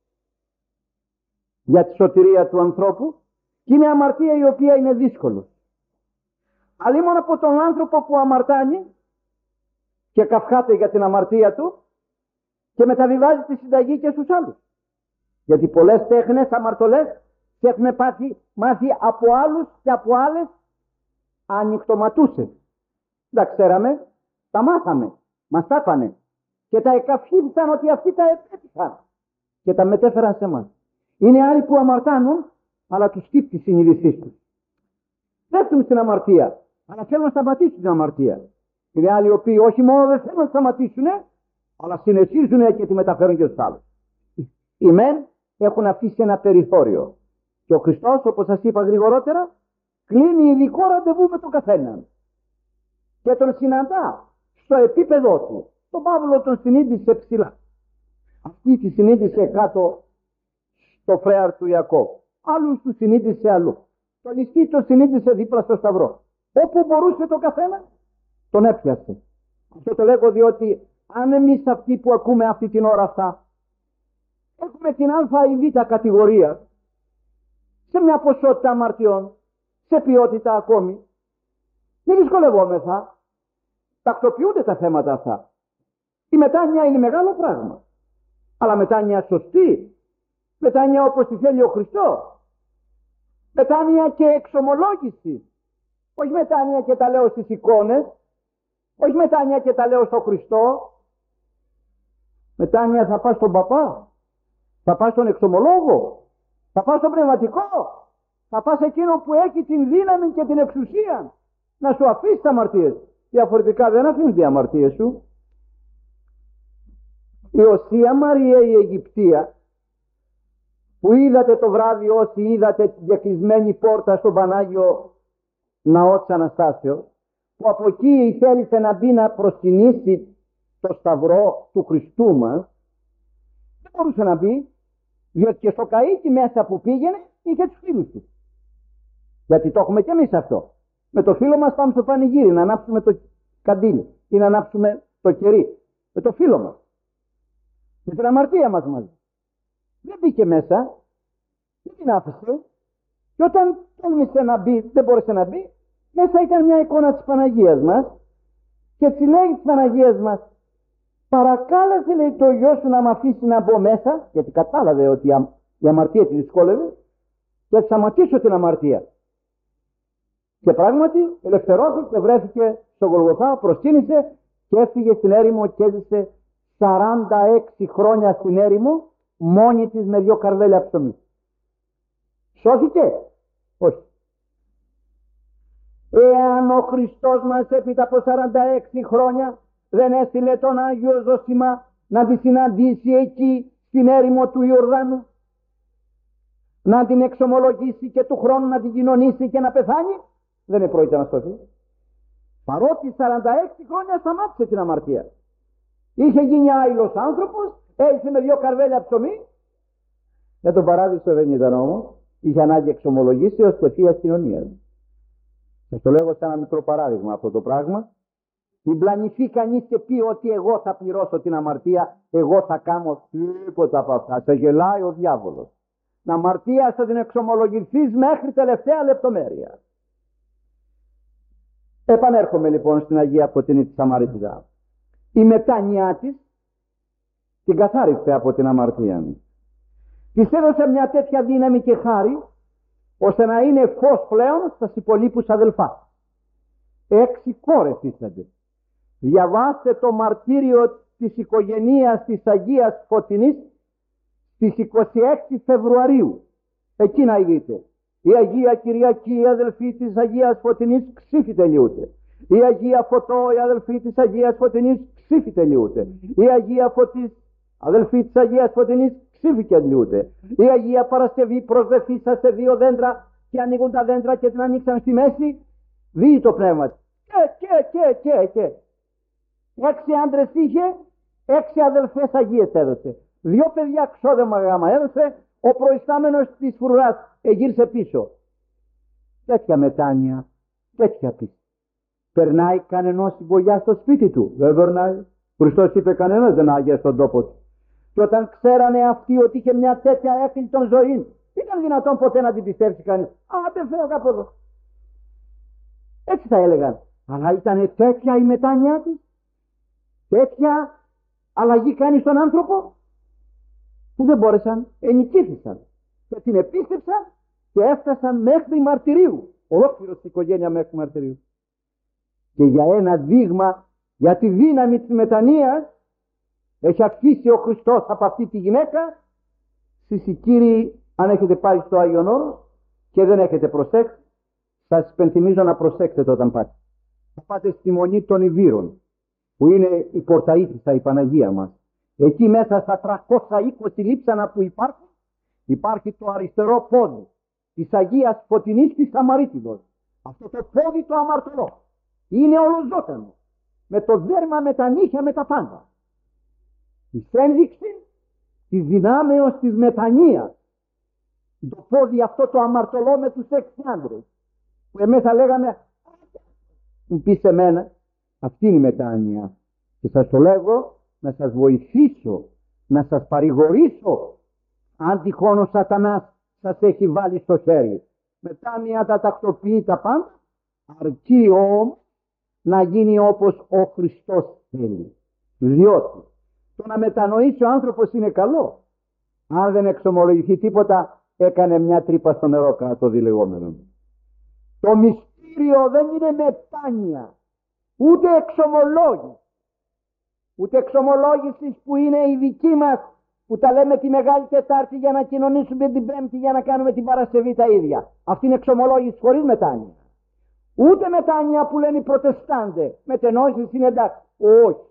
για τη σωτηρία του ανθρώπου και είναι αμαρτία η οποία είναι δύσκολος. Αλλά μόνο από τον άνθρωπο που αμαρτάνει και καυχάται για την αμαρτία του και μεταβιβάζει τη συνταγή και στους άλλους. Γιατί πολλές τέχνες αμαρτωλές και έχουν μάθει από άλλους και από άλλες ανοιχτωματούσες. Τα ξέραμε, τα μάθαμε, μας τα είπανε και τα εκαυχήθησαν ότι αυτοί τα επέτυχαν και τα μετέφεραν σε εμάς. Είναι άλλοι που αμαρτάνουν, αλλά τους τύπτει η συνείδησή τους. Πέφτουν στην αμαρτία, αλλά θέλουν να σταματήσουν την αμαρτία. Είναι άλλοι οι οποίοι όχι μόνο δεν θέλουν να σταματήσουν, αλλά συνεχίζουν και τη μεταφέρουν και στους άλλους. Οι μεν έχουν αφήσει ένα περιθώριο. Και ο Χριστός, όπως σας είπα γρηγορότερα, κλείνει ειδικό ραντεβού με τον καθέναν. Και τον συναντά στο επίπεδό του. Τον Παύλο τον συνείδησε ψηλά. Αυτή τη συνείδησε κάτω στο φρέαρ του Ιακώβ. Άλλους του συνείδησε αλλού. Τον νηστή τον συνείδησε δίπλα στο σταυρό. Όπου μπορούσε το καθένα, τον έπιασε. Αυτό το λέγω διότι αν εμείς αυτοί που ακούμε αυτή την ώρα αυτά έχουμε την α ή β κατηγορία σε μια ποσότητα αμαρτιών, σε ποιότητα ακόμη, μην δυσκολευόμεθα. Τακτοποιούνται τα θέματα αυτά. Η μετάνοια είναι μεγάλο πράγμα. Αλλά μετάνοια σωστή. Μετάνοια όπως τη θέλει ο Χριστός. Μετάνοια και εξομολόγηση. Όχι μετάνοια και τα λέω στις εικόνες. Όχι μετάνοια και τα λέω στο Χριστό. Μετάνοια θα πας στον παπά. Θα πας στον εξομολόγο. Θα πας στον πνευματικό. Θα πας εκείνο που έχει την δύναμη και την εξουσία να σου αφήσει τα αμαρτίες. Διαφορετικά δεν αφήνουν οι αμαρτίες σου. Η Οσία Μαρία η Αιγυπτία που είδατε το βράδυ όσοι είδατε τη διακλεισμένη πόρτα στον Πανάγιο Ναό της Αναστάσεως, που από εκεί θέλησε να μπει να προσκυνήσει το σταυρό του Χριστού μας, δεν μπορούσε να μπει, διότι και στο καΐκι μέσα που πήγαινε είχε τους φίλους του. Γιατί το έχουμε και εμείς αυτό. Με το φίλο μας πάμε στο πανηγύρι να ανάψουμε το καντήλι ή να ανάψουμε το κερί. Με το φίλο μας. Με την αμαρτία μας μαζί. Δεν μπήκε μέσα, δεν την άφησε. Και όταν τόλμησε να μπει, δεν μπόρεσε να μπει, μέσα ήταν μια εικόνα της Παναγίας μας και έτσι λέει της Παναγίας μας, παρακάλεσε λέει το γιο σου να μ' αφήσει να μπω μέσα, γιατί κατάλαβε ότι η αμαρτία τη δυσκόλευε, και θα σταματήσω την αμαρτία. Και πράγματι ελευθερώθηκε και βρέθηκε στο Γολγοθά, προσκύνησε και έφυγε στην έρημο και έζησε 46 χρόνια στην έρημο μόνη της με 2 καρβέλια ψωμί. Σώθηκε? Όχι. Εάν ο Χριστός μας έπειτα από 46 χρόνια δεν έστειλε τον Άγιο Ζωσιμά να τη συναντήσει εκεί στην έρημο του Ιορδάνου, να την εξομολογήσει και του χρόνου να την κοινωνήσει και να πεθάνει, δεν επρόκειται να σωθεί. Παρότι 46 χρόνια σταμάτησε την αμαρτία. Είχε γίνει άειλος άνθρωπος, έλυσε με 2 καρβέλια ψωμί. Για τον παράδεισο δεν ήταν όμως. Είχε ανάγκη εξομολογήσεως και θείας κοινωνίας. Σας το λέγω σε ένα μικρό παράδειγμα αυτό το πράγμα. Μην πλανηθεί κανείς και πει ότι εγώ θα πληρώσω την αμαρτία, εγώ θα κάνω τίποτα από αυτά. Σε γελάει ο διάβολος. Την αμαρτία θα την εξομολογηθείς μέχρι τελευταία λεπτομέρεια. Επανέρχομαι λοιπόν στην Αγία Φωτεινή της Σαμαρίτιδα. Η μετάνοιά της την καθάρισε από την αμαρτία. Της έδωσε μια τέτοια δύναμη και χάρη ώστε να είναι φως πλέον στα υπολείπους αδελφά. 6 κόρες ήσανται. Διαβάστε το μαρτύριο της οικογενείας της Αγίας Φωτεινής στις 26 Φεβρουαρίου. Εκεί να δείτε. Η Αγία Κυριακή, οι αδελφοί της Αγίας Φωτεινής ξύφη τελειούται. Η Αγία Φωτό, η αδελφή της Αγίας Φωτεινής, ξύφη τελειούται. Η Αγία Φωτής, αδελφή της Αγίας Φωτεινής, ξύφη τελειούται. Η Αγία Παρασκευή προσδεθήσα σε 2 δέντρα και ανοίγουν τα δέντρα και την ανοίξαν στη μέση. Δει το πνεύμα. Και. 6 άντρες είχε, 6 αδελφές Αγίες έδωσε. 2 παιδιά ξόδεμα γάμα έδωσε. Ο προϊστάμενος της φρουράς γύρισε πίσω. Τέτοια μετάνοια, τέτοια πίστη. Περνάει κανενός συμπογιά στο σπίτι του? Δεν περνάει. Χριστός είπε κανένας δεν άγιε στον τόπο του. Και όταν ξέρανε αυτοί ότι είχε μια τέτοια έκκληση των ζωήν, ήταν δυνατόν ποτέ να την πιστέψει κανείς? Δεν φέρω κάπου εδώ. Έτσι θα έλεγαν. Αλλά ήταν τέτοια η μετάνοια της, τέτοια αλλαγή κάνει στον άνθρωπο, που δεν μπόρεσαν, ενικήθησαν και την επίστεψαν και έφτασαν μέχρι μαρτυρίου. Ολόκληρος η οικογένεια μέχρι μαρτυρίου. Και για ένα δείγμα, για τη δύναμη της μετανοίας, έχει αφήσει ο Χριστός από αυτή τη γυναίκα. Εσείς κύριοι, αν έχετε πάει στο Άγιον Όρος και δεν έχετε προσέξει, σας υπενθυμίζω να προσέξετε όταν πάτε. Θα πάτε στη Μονή των Ιβύρων, που είναι η Πορταΐτισσα, η Παναγία μας. Εκεί μέσα στα 320 λείψανα που υπάρχουν, υπάρχει το αριστερό πόδι της Αγίας Φωτεινής της Σαμαρίτιδος. Αυτό το πόδι το αμαρτωλό είναι ολοζώτανο, με το δέρμα, με τα νύχια, με τα πάντα. Η ένδειξη της δυνάμεως της μετανοίας. Το πόδι αυτό το αμαρτωλό με τους 6 άντρες, που εμείς θα λέγαμε, μου πει σε μένα, αυτή είναι η μετάνοια. Και σας το λέγω να σας βοηθήσω, να σας παρηγορήσω, αν τυχόν ο σατανάς σας έχει βάλει στο χέρι. Μετάνοια τα τακτοποιεί τα πάντα, αρκεί όμως να γίνει όπως ο Χριστός θέλει. Διότι το να μετανοήσει ο άνθρωπος είναι καλό. Αν δεν εξομολογηθεί τίποτα, έκανε μια τρύπα στο νερό κατά το διλεγόμενο. Το μυστήριο δεν είναι μετάνοια, ούτε εξομολόγηση. Ούτε εξομολόγηση που είναι η δική μας, που τα λέμε τη Μεγάλη Τετάρτη για να κοινωνήσουμε την Πέμπτη, για να κάνουμε την Παρασκευή τα ίδια. Αυτή είναι εξομολόγηση χωρίς μετάνοια. Ούτε μετάνοια που λένε οι Προτεστάντες, μετενόησης είναι εντάξει. Όχι.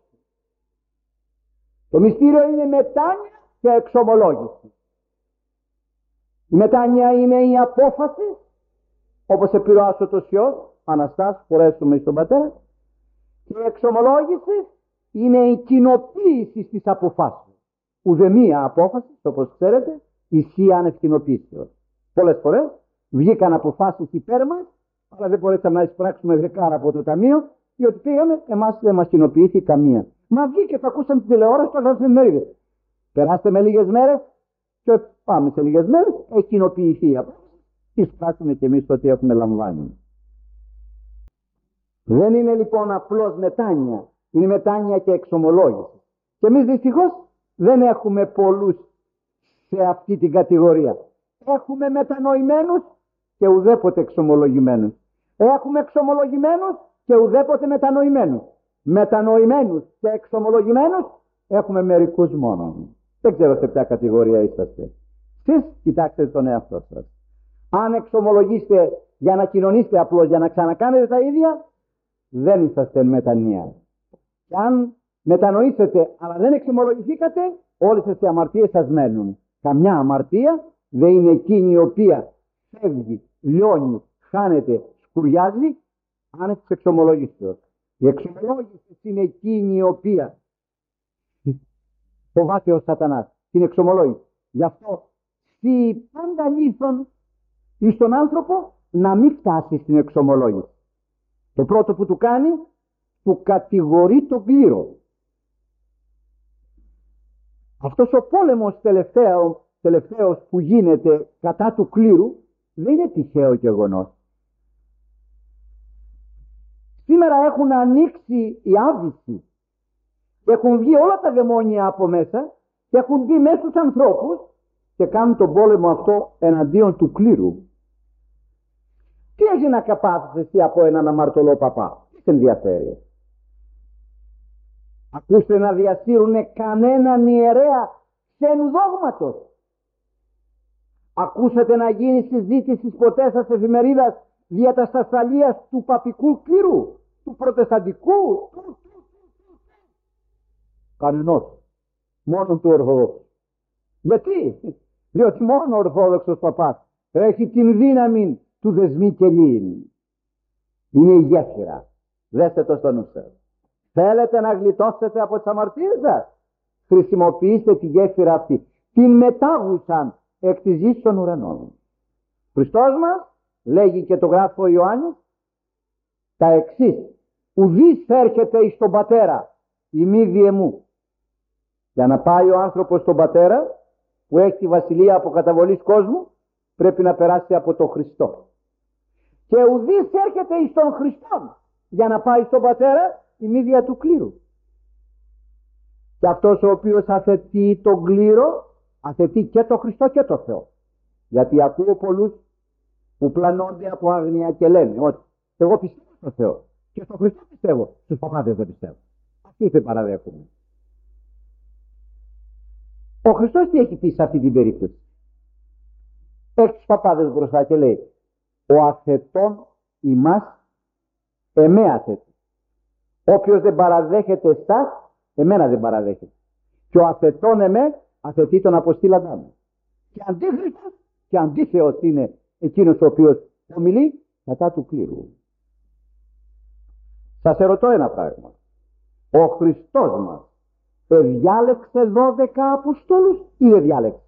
Το μυστήριο είναι μετάνοια και εξομολόγηση. Η μετάνοια είναι η απόφαση, όπως επιρροάσω το σιώ, Αναστάς, χωρέσουμε στον Πατέρα, και η εξομολόγηση είναι η κοινοποίηση της αποφάσεως. Ουδεμία απόφαση, όπως ξέρετε, ισχύει άνευ κοινοποίησεως. Πολλές φορές βγήκαν αποφάσεις υπέρ μας, αλλά δεν μπορέσαμε να εισπράξουμε δεκάρα από το ταμείο, διότι πήγαμε, εμάς δεν μας κοινοποιήθηκε καμία. Μα βγήκε, θα ακούσαμε τη τηλεόραση, θα γράψουμε εφημερίδες. Περάστε με λίγες μέρες και πάμε σε λίγες μέρες, έχει κοινοποιηθεί η απόφαση και εισπράξουμε και εμείς το ότι έχουμε λαμβάνει. Δεν είναι λοιπόν απλώς μετάνοια, είναι μετάνοια και εξομολόγηση. Και εμείς δυστυχώς δεν έχουμε πολλούς σε αυτή την κατηγορία. Έχουμε μετανοημένους και ουδέποτε εξομολογημένους. Έχουμε εξομολογημένους και ουδέποτε μετανοημένους. Μετανοημένους και εξομολογημένους έχουμε μερικούς μόνο. Δεν ξέρω σε ποια κατηγορία είσαστε. Εσείς κοιτάξτε τον εαυτό σας. Αν εξομολογήσετε για να κοινωνήσετε απλώς, για να ξανακάνετε τα ίδια, δεν είσαστε μετανία. Και αν μετανοήσετε αλλά δεν εξομολογηθήκατε, όλες τις αμαρτίες σας μένουν. Καμιά αμαρτία δεν είναι εκείνη η οποία φεύγει, λιώνει, χάνεται, σκουριάζει, αν της εξομολόγησης. Η εξομολόγηση είναι εκείνη η οποία φοβάται ο σατανάς. Την εξομολόγηση. Γι' αυτό πάντα λύθον εις τον άνθρωπο να μην φτάσει στην εξομολόγηση. Το πρώτο που του κάνει, του κατηγορεί τον κλήρο. Αυτός ο πόλεμος τελευταίος που γίνεται κατά του κλήρου δεν είναι τυχαίο γεγονός. Σήμερα έχουν ανοίξει οι άβυσσοι και έχουν βγει όλα τα δαιμόνια από μέσα και έχουν μπει μέσα στους ανθρώπους και κάνουν τον πόλεμο αυτό εναντίον του κλήρου. Τι έχει να καπάθεις εσύ από έναν αμαρτωλό παπά? Τι σε ενδιαφέρει? Ακούστε να διασύρουνε κανέναν ιερέα ξένου δόγματος. Ακούσατε να γίνει συζήτηση ποτέ σας εφημερίδας δια τα στασαλίας του παπικού κλήρου, του προτεσταντικού, κανενός, μόνο του Ορθοδόξου. Γιατί? Διότι μόνο ο Ορθόδοξος παπάς έχει την δύναμη του δεσμοί κελίν. Είναι η γέφυρα. Δέστε το στο νου σας. Θέλετε να γλιτώσετε από τις αμαρτίες σας? Χρησιμοποιήστε τη γέφυρα αυτή. Την μετάγουσαν εκ της γης των ουρανών. Χριστός μας λέγει και το γράφει ο Ιωάννης τα εξής: ουδής έρχεται εις τον Πατέρα ημί διε μου. Για να πάει ο άνθρωπος στον Πατέρα που έχει τη βασιλεία αποκαταβολής κόσμου, πρέπει να περάσει από τον Χριστό. Και ουδής έρχεται εις τον Χριστό για να πάει στον Πατέρα ημί δια του κλήρου. Και αυτός ο οποίος αθετεί τον κλήρο, αθετεί και τον Χριστό και τον Θεό. Γιατί ακούω πολλούς που πλανώνται από άγνοια και λένε ότι εγώ πιστεύω στον Θεό και στον Χριστό πιστεύω, στους παπάδες δεν πιστεύω. Αυτοί δεν παραδέχομαι. Ο Χριστός τι έχει πει σε αυτή την περίπτωση? Έχει τους παπάδες μπροστά και λέει: ο αθετών ημάς εμέ αθέτει. Όποιος δεν παραδέχεται εσάς, εμένα δεν παραδέχεται. Και ο αθετών εμέ αθετεί τον αποστήλαντά μου. Και αντίχριστος και αντίθεος είναι εκείνος ο οποίος ομιλεί κατά του κλήρου. Σας ερωτώ ένα πράγμα. Ο Χριστός μας διάλεξε 12 αποστόλους ή δεν διάλεξε?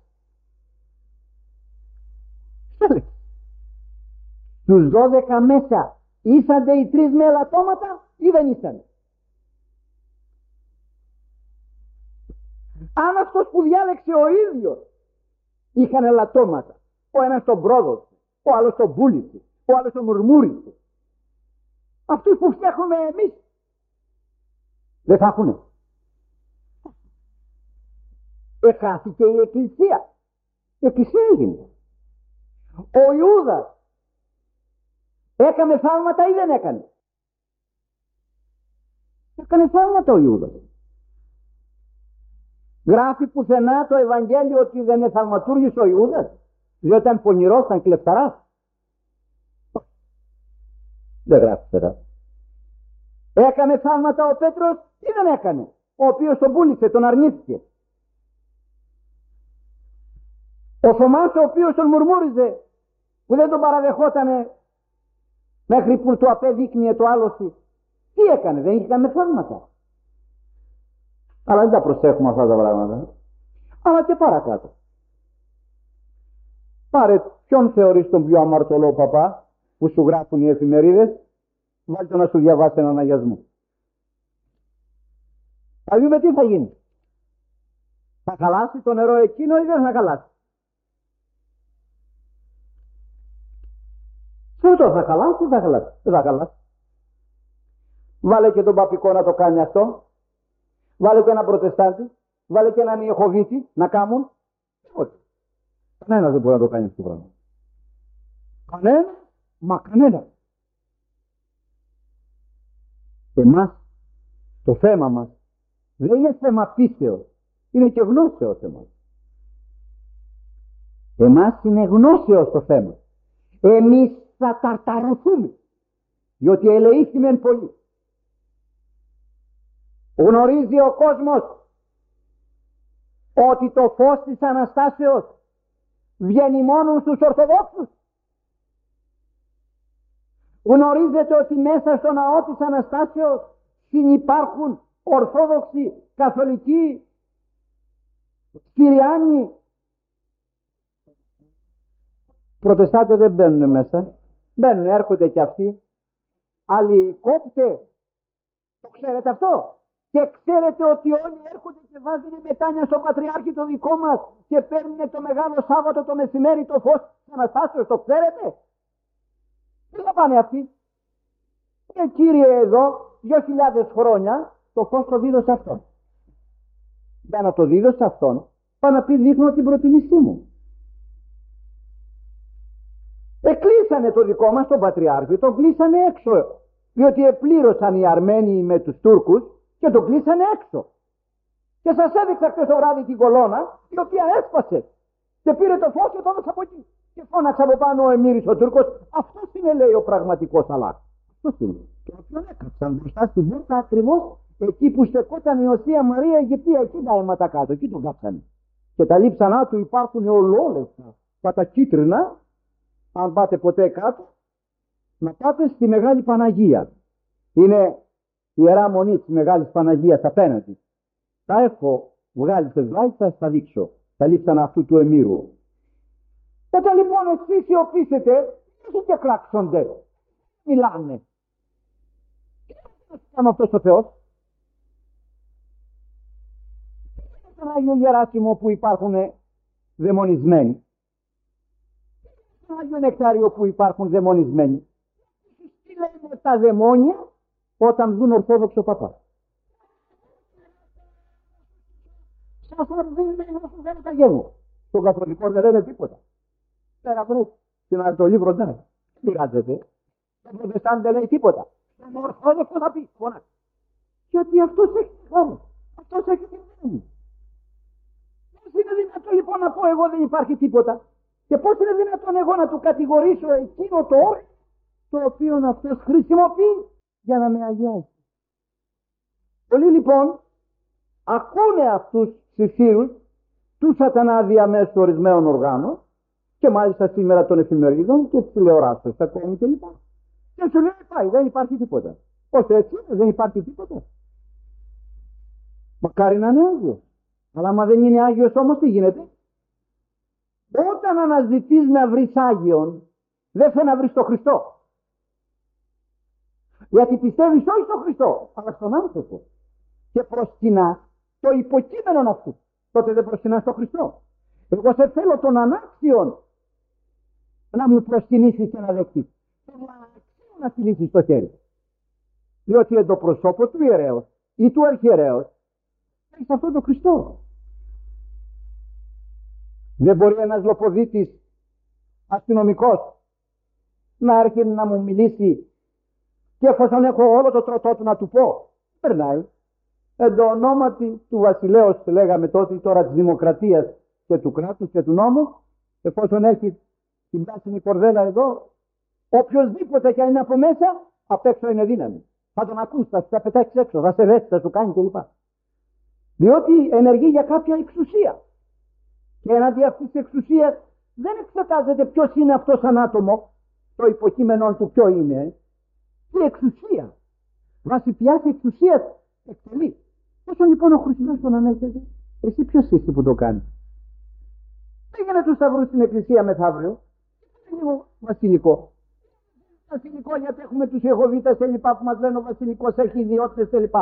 Στους 12 μέσα ήσανται οι 3 με ελαττώματα ή δεν ήσαν? Αν αυτός που διάλεξε ο ίδιος είχαν ελαττώματα, ο ένας τον πρόδωσε, ο άλλος τον πούλησε, ο άλλος τον μουρμούρισε, αυτούς που φτιάχνουμε εμείς δεν θα έχουνε? Εχάθηκε η Εκκλησία. Η Εκκλησία έγινε. Ο Ιούδας έκανε θαύματα ή δεν έκανε? Έκανε θαύματα ο Ιούδας. Γράφει πουθενά το Ευαγγέλιο ότι δεν είναι θαυματούργης ο Ιούδας, διότι ήταν πονηρός, ήταν κλεφταράς? Δεν γράφει πουθενά. Έκανε θαύματα ο Πέτρος ή δεν έκανε? Ο οποίος τον πούλησε, τον αρνήθηκε. Ο Θωμάς ο οποίος τον μουρμούριζε, που δεν τον παραδεχότανε μέχρι που του απέδεικνυε το άλωση, τι έκανε? Δεν είχε κάνει θαύματα. Αλλά δεν τα προσέχουμε αυτά τα πράγματα. Αλλά και παρακάτω. Πάρε ποιον θεωρείς τον πιο αμαρτωλό παπά που σου γράφουν οι εφημερίδες, βάλτε να σου διαβάσει έναν αγιασμό. Θα δούμε τι θα γίνει. Θα χαλάσει το νερό εκείνο ή δεν θα χαλάσει? Σωστό, θα χαλάσει ή θα χαλάσει? Δεν θα χαλάσει. Βάλε και τον παπικό να το κάνει αυτό. Βάλε και έναν προτεστάντη. Βάλε και έναν Ιεχωβίτη να κάνουν. Όχι. Κανένας δεν μπορεί να το κάνει αυτό το πράγμα. Κανένα, μα κανένα. Εμάς το θέμα μας δεν είναι θέμα πίστεως, είναι και γνώσεως εμάς. Εμάς είναι γνώσεως το θέμα. Εμείς θα ταρταρωθούμε, διότι ελεήθημεν πολύ. Γνωρίζει ο κόσμος ότι το φως της Αναστάσεως βγαίνει μόνο στους Ορθοδόξους. Γνωρίζετε ότι μέσα στο ναό της Αναστάσεως συνυπάρχουν Ορθόδοξοι, Καθολικοί, Συριάνοι. Προτεστάτες δεν μπαίνουν μέσα. Μπαίνουν, έρχονται και αυτοί. Άλλοι κόπτε. Το ξέρετε αυτό? Και ξέρετε ότι όλοι έρχονται και βάζουν μετάνια στον Πατριάρχη το δικό μας και παίρνουν το Μεγάλο Σάββατο το μεσημέρι το φως της Αναστάσεως. Το ξέρετε? Τι θα πάνε αυτοί? Και Κύριε, εδώ 2.000 χρόνια το φως το δίδω σε αυτόν. Για να το δίδω σε αυτόν, πάω να πει δείχνω την προτιμήσή μου. Εκλείσανε το δικό μας τον Πατριάρχη, τον κλείσανε έξω. Διότι επλήρωσαν οι Αρμένοι με τους Τούρκους και τον κλείσανε έξω. Και σας έδειξα χθες το βράδυ την κολόνα, η οποία έσπασε και πήρε το φως και το έδωσε από εκεί. Και φώναξε από πάνω ο Εμμύρης ο Τούρκος, αυτός είναι, λέει, ο πραγματικός Αλλάχ. Πώς είναι? Και όποιον έκαψαν μπροστά στην πόρτα, ακριβώς εκεί που στεκόταν η Οσία Μαρία Αιγυπτία, εκεί τα αίματα κάτω, εκεί τον κάψανε. Και τα λείψανά του υπάρχουν ολόλευκα, πατακίτρινα. Αν πάτε ποτέ κάτω, να πάτε στη Μεγάλη Παναγία. Είναι η Ιερά Μονή της Μεγάλης Παναγίας απέναντι. Τα έχω βγάλει σε σλάιτ, θα στα δείξω. Τα λείψανα αυτού του εμμύρου. Όταν λοιπόν εσείς σιωπήσετε, δεν και κλάξονται. Μιλάνε. Τι είναι αυτός ο Θεός? Στον Άγιο Γεράσιμο που υπάρχουν δαιμονισμένοι. Στον Άγιο Νεκτάριο που υπάρχουν δαιμονισμένοι. Τι λένε τα δαιμόνια όταν δουν Ορθόδοξο παπά? Σας δεν τα γένω. Στον Καθολικό δεν λένε τίποτα. Πέρα βρε, στην Ανατολή βροντά. Πειράζεται. Στον Προτεστάντη δεν λέει τίποτα. Στον Ορθόδοξο θα πει, φωνά. Γιατί αυτός έχει χάρη. Αυτός έχει τη δύναμη. Πώς είναι δυνατόν λοιπόν να πω εγώ δεν υπάρχει τίποτα? Και πώς είναι δυνατόν εγώ να του κατηγορήσω εκείνο το όριο το οποίο αυτός χρησιμοποιεί για να με αγιάσει? Πολλοί λοιπόν ακούνε αυτούς ψηφίρους του σατανά διαμέσου ορισμένων οργάνων και μάλιστα σήμερα των εφημερίδων και της τηλεοράσεως ακόμη κλπ. Και σου λέει πάει, δεν υπάρχει τίποτα. Πώς έτσι είναι, δεν υπάρχει τίποτα? Μακάρι να είναι Άγιος. Αλλά άμα δεν είναι Άγιος όμως τι γίνεται? Όταν αναζητείς να βρεις Άγιον, δεν θέλει να βρεις τον Χριστό. Γιατί πιστεύεις όχι στον Χριστό, αλλά στον άνθρωπο. Και προσκυνά το υποκείμενο αυτού. Τότε δεν προσκυνά στον Χριστό. Εγώ σε θέλω τον ανάξιον να μου προσκυνήσεις και να δεχτείς. Τον ανάξιον να στυλίσεις στο χέρι. Διότι εν το προσώπο του ιερέως ή του αρχιερέως έχεις αυτόν τον Χριστό. Δεν μπορεί ένας λοποδίτης αστυνομικός να έρχεται να μου μιλήσει και εφόσον έχω όλο το τροτό του να του πω, περνάει. Εν το ονόματι του βασιλέως, λέγαμε τότε, τώρα της δημοκρατίας και του κράτους και του νόμου, εφόσον έχει την πράσινη κορδέλα εδώ, οποιοσδήποτε και αν είναι από μέσα, απ' έξω είναι δύναμη. Θα τον ακούς, θα σε πετάξει έξω, θα σε δέσει, θα σου κάνει κλπ. Διότι ενεργεί για κάποια εξουσία. Και εναντί αυτής της εξουσίας δεν εξετάζεται ποιος είναι αυτός σαν άτομο, το υποκείμενο του ποιο είναι. Τι εξουσία. Βάσει ποιας εξουσίας εκτελεί. Όσο λοιπόν ο Χριστός τον ανέχεται, εσύ ποιος είσαι που το κάνει? Πήγαινε του σταυρού στην εκκλησία μεθαύριο, λίγο βασιλικό. Βασιλικό γιατί έχουμε τους Ιεχωβίτες κλπ. Που μας λένε ο βασιλικός έχει ιδιότητες κλπ.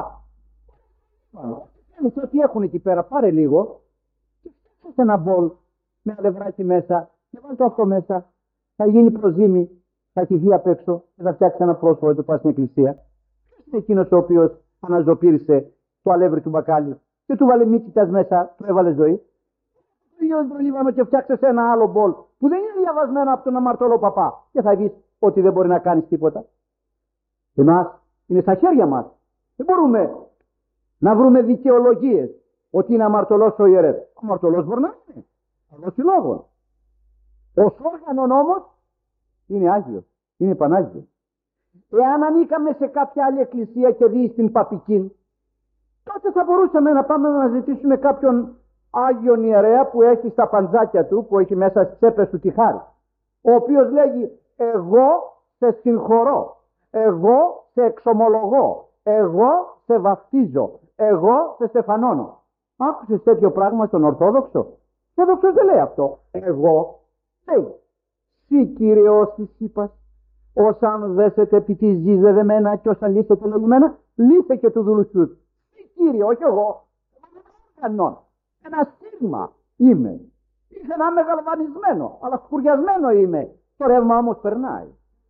Θέλεις ό,τι έχουν εκεί πέρα, πάρε λίγο και φτιάξε ένα μπολ με αλευράκι μέσα και βάλει το αυτό μέσα. Θα γίνει προζύμι, θα έχει βγει απ' έξω και θα φτιάξει ένα πρόσωπο εδώ πας στην εκκλησία. Ποιος είναι εκείνος ο οποίος αναζωπήρισε το αλεύρι του μπακάλι και του βάλε μύκητας μέσα, του έβαλε ζωή? Πήγαινε τον Λίβανο και φτιάξε ένα άλλο μπολ που δεν είναι διαβασμένο από τον αμαρτωλό παπά και θα δεις ότι δεν μπορεί να κάνεις τίποτα. Εμάς είναι στα χέρια μας. Δεν μπορούμε να βρούμε δικαιολογίες ότι είναι αμαρτωλός ο ιερεύς. Ο αμαρτωλός μπορεί να είναι, αλλά όχι λόγος. Ως όργανον όμως είναι Άγιος, είναι Πανάγιος. Εάν ανήκαμε σε κάποια άλλη εκκλησία και δει στην παπική, τότε θα μπορούσαμε να πάμε να ζητήσουμε κάποιον Άγιον ιερέα που έχει στα παντζάκια του, που έχει μέσα στις τσέπες του τη χάρη, ο οποίος λέγει εγώ σε συγχωρώ, εγώ σε εξομολογώ, εγώ σε βαφτίζω, εγώ σε στεφανώνω. Άκουσες τέτοιο πράγμα στον Ορθόδοξο? Ο Ορθόδοξος δεν λέει αυτό. Εγώ λέει «Συ Κύριε όσοι είπας, όσαν δέσετε επί της γης δεδεμένα και όσαν λύσετε λογημένα, λύσε και του δούλου σου». «Συ Κύριε», όχι εγώ. Κανόν. Ένα στίγμα είμαι. Είσαι ένα μεγαλβανισμένο, αλλά σκουριασμένο είμαι. Το ρεύμα όμως περνάει.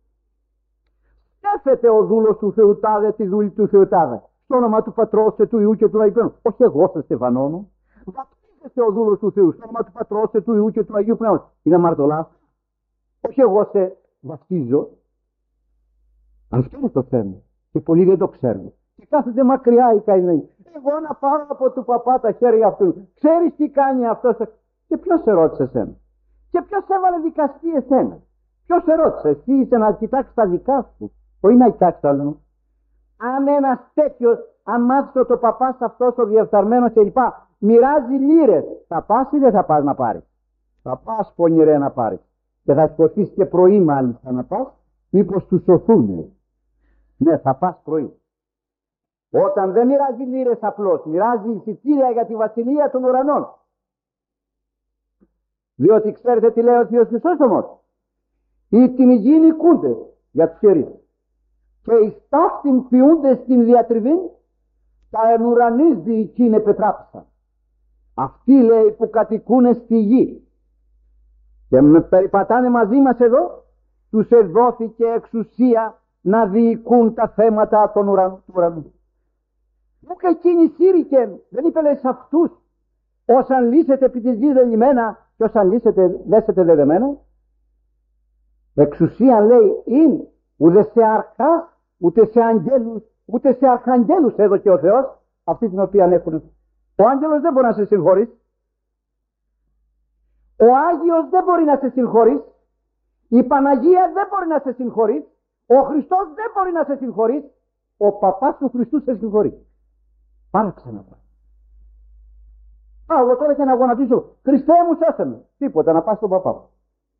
Στέφεται ο δούλος του Θεού τάδε τη δούλη του Θεού τάδε. Στο όνομα του Πατρός και του Υιού και του Αγίου Πνεύματος. Όχι εγώ σε στεφανώνω. Βαπτίζεται ο δούλος του Θεού στο όνομα του Πατρός και του Υιού και του Αγίου Πνεύματος. Είναι αμαρτωλά? Όχι εγώ σε βαπτίζω. Αυτό είναι το θέμα. Και πολλοί δεν το ξέρουν. Και κάθεται μακριά οι καημένοι. Εγώ να πάρω από του παπά τα χέρια αυτού. Ξέρεις τι κάνει αυτός? Και ποιος σε ρώτησε εσένα? Και ποιος έβαλε δικαστή εσένα? Ποιος σε ρώτησε? Εσύ είσαι να κοιτάξεις τα δικά σου. Όχι να κοιτάξει το άλλο. Αν ένας τέτοιος, αν μάθεις το παπάς αυτός ο διεφθαρμένος κλπ. Μοιράζει λίρες, θα πας ή δεν θα πας να πάρεις? Θα πας, πονηρέ, να πάρεις. Και θα σκοτείς και πρωί μάλιστα να πας, μήπως τους σωθούν. Ναι, θα πας πρωί. Όταν δεν μοιράζει λίρες απλώς, μοιράζει εισιτήρια για τη βασιλεία των ουρανών. Διότι ξέρετε τι λέει ο Θείος Χρυσόστομος? Ή την υγιεινή κούντες για τους χερίς. Και εις ταύτην ποιούνται στην διατριβή, τα εν ουρανείς διοικήν επετράπησαν. Αυτοί, λέει, που κατοικούν στη γη και με περιπατάνε μαζί μας εδώ, τους εδόθηκε εξουσία να διοικούν τα θέματα των ουρανών. Μου και εκείνοι σύρικεν, δεν είπε, λέει, σε αυτούς, όσαν λύσετε επί της γης δελειμμένα και όσαν λύσετε δεδεμένα. Εξουσία, λέει, είναι ούτε σε αρχάς, ούτε σε αγγέλους, ούτε σε αρχαγγέλους έδωκε ο Θεός, αυτή την οποία έχουν. Ο άγγελος δεν μπορεί να σε συγχωρήσει. Ο Άγιος δεν μπορεί να σε συγχωρήσει. Η Παναγία δεν μπορεί να σε συγχωρήσει. Ο Χριστός δεν μπορεί να σε συγχωρήσει. Ο παπάς του Χριστού σε συγχωρεί. Πάρα ξαναπά. Εγώ τώρα και να γονατίσω, Χριστέ μου σώσε με. Τίποτα, να πας στον παπά μου.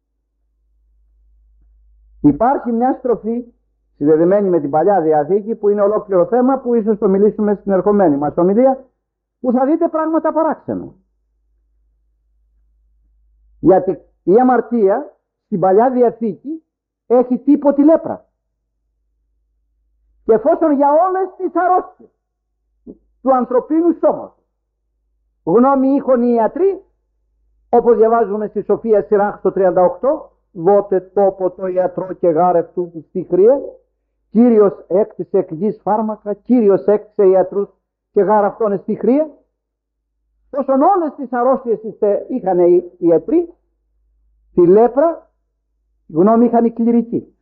Υπάρχει μια στροφή συνδεδεμένη με την Παλιά Διαθήκη που είναι ολόκληρο θέμα, που ίσως το μιλήσουμε στην ερχομένη μας ομιλία, που θα δείτε πράγματα παράξενα. Γιατί η αμαρτία στην Παλιά Διαθήκη έχει τύπο τη λέπρα. Και εφόσον για όλες τις αρρώστιες του ανθρωπίνου σώματος γνώμη είχαν οι ιατροί, όπως διαβάζουμε στη Σοφία σειρά το 38, δότε τόπο το ιατρό και γάρευτου στη χρία, Κύριος έκτισε εκ γης φάρμακα, Κύριος έκτισε ιατρούς και γάραυτον στη χρία. Όσον όλες τις αρρώστιες είχαν οι ιατροί, τη λέπρα γνώμη είχαν οι κληρικοί.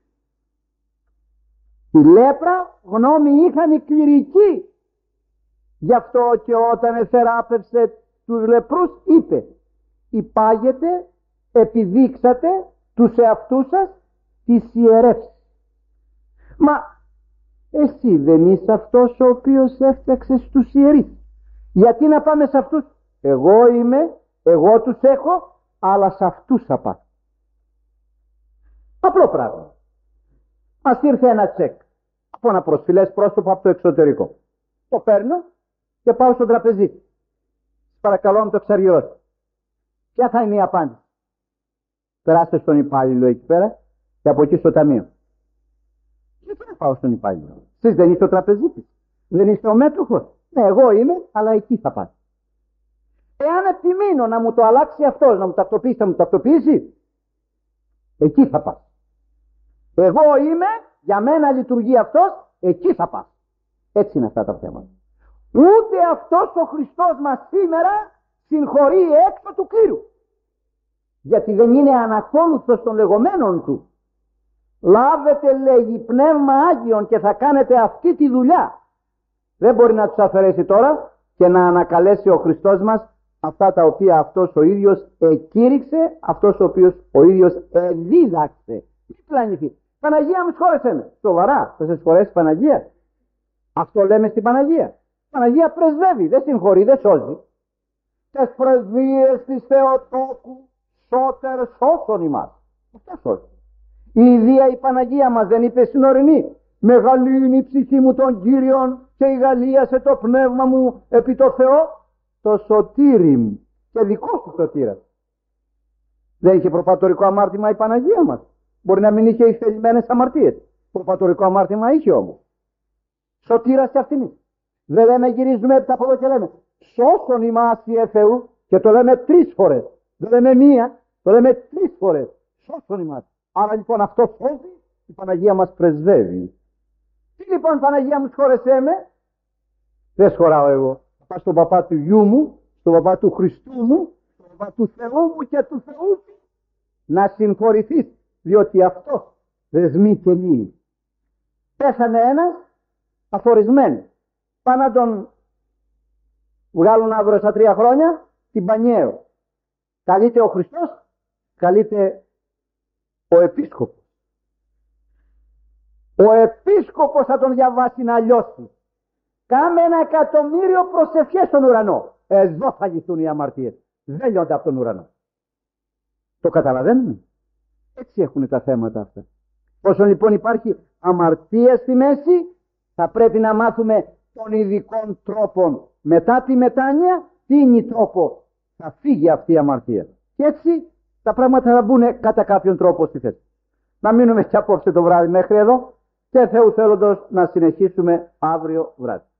Τη λέπρα γνώμη είχαν οι κληρικοί. Γι' αυτό και όταν εθεράπευσε τους λεπρούς είπε, υπάγετε, επιδείξατε τους εαυτούς σας τις ιερεύσεις. Μα εσύ δεν είσαι αυτός ο οποίος έφτιαξες τους ιερείς? Γιατί να πάμε σε αυτούς? Εγώ είμαι, εγώ τους έχω, αλλά σε αυτούς θα πάω. Απλό πράγμα. Μας ήρθε ένα τσεκ από ένα προσφυλές πρόσωπο από το εξωτερικό. Το παίρνω και πάω στον τραπεζίτη. Παρακαλώ να το εξαργυρώσει. Ποια θα είναι η απάντηση? Περάστε στον υπάλληλο εκεί πέρα και από εκεί στο ταμείο. Γιατί να πάω στον υπάλληλο? Εσείς δεν είστε ο τραπεζίτης? Δεν είστε ο μέτοχος? Ναι, εγώ είμαι, αλλά εκεί θα πάω. Εάν επιμείνω να μου το αλλάξει αυτός, να μου τακτοποιήσει, θα μου τακτοποιήσει. Εκεί θα πάω. Εγώ είμαι, για μένα λειτουργεί αυτός, εκεί θα πάω. Έτσι είναι αυτά τα θέματα. Ούτε αυτός ο Χριστός μας σήμερα συγχωρεί έξω του κλήρου. Γιατί δεν είναι ανακόλουθος των λεγόμενων του. Λάβετε, λέγει, πνεύμα Άγιον και θα κάνετε αυτή τη δουλειά. Δεν μπορεί να τους αφαιρέσει τώρα και να ανακαλέσει ο Χριστός μας αυτά τα οποία αυτός ο ίδιος εκήρυξε, αυτός ο οποίος ο ίδιος δίδαξε. Τι πλανηθεί? Παναγία μου σχόρεσέ με. Σοβαρά, θα σε σχολέσει η Παναγία? Αυτό λέμε στην Παναγία. Η Παναγία πρεσβεύει, δεν συγχωρεί, δεν σώζει. Τες πρεσβείες της Θεοτόκου σώτερ σώσον ημάς. Αυτό σώζει. Η ίδια η Παναγία μας δεν είπε στην ορεινή, μεγαλή είναι η ψυχή μου των Κύριων και η γαλλίασε το πνεύμα μου επί το Θεό, το σωτήρι μου και δικό του σωτήρας. Δεν είχε προπατορικό αμάρτημα η Παναγία μας? Μπορεί να μην είχε ηθελημένες αμαρτίες. Προπατορικό αμάρτημα είχε όμως. Σωτήρας και αυτήν. Δεν λέμε, γυρίζουμε έπειτα από εδώ και λέμε σώσον ημάς Ιε Θεού, και το λέμε 3 φορές. Δεν λέμε μία, το λέμε 3 φορές. Σώσον ημάς. Άρα λοιπόν αυτό σώζει, η Παναγία μας πρεσβεύει. Τι λοιπόν, Παναγία μου σχόρεσέ με? Δεν σχωράω εγώ. Θα πάω στον παπά του γιού μου, στον παπά του Χριστού μου, στον παπά του Θεού μου και του Θεού σου, να συγχωρηθείς, διότι αυτό δεσμεί και λύει. Πέθανε ένας αφορισμένος. Πάνε να τον βγάλουν αύριο στα 3 χρόνια, την Πανιαίο. Καλείται ο Χριστός, καλείται ο Επίσκοπος. Ο επίσκοπος θα τον διαβάσει να λιώσει. Κάμε 1.000.000 προσευχές στον ουρανό. Εδώ θα λυθούν οι αμαρτίες. Δεν λιώνται από τον ουρανό. Το καταλαβαίνουμε. Έτσι έχουν τα θέματα αυτά. Όσο λοιπόν υπάρχει αμαρτία στη μέση, θα πρέπει να μάθουμε των ειδικών τρόπων. Μετά τη μετάνοια, τι είναι τρόπο θα φύγει αυτή η αμαρτία. Και έτσι τα πράγματα θα μπουν κατά κάποιον τρόπο στη θέση. Να μείνουμε και απόψε το βράδυ μέχρι εδώ και Θεού θέλοντος να συνεχίσουμε αύριο βράδυ.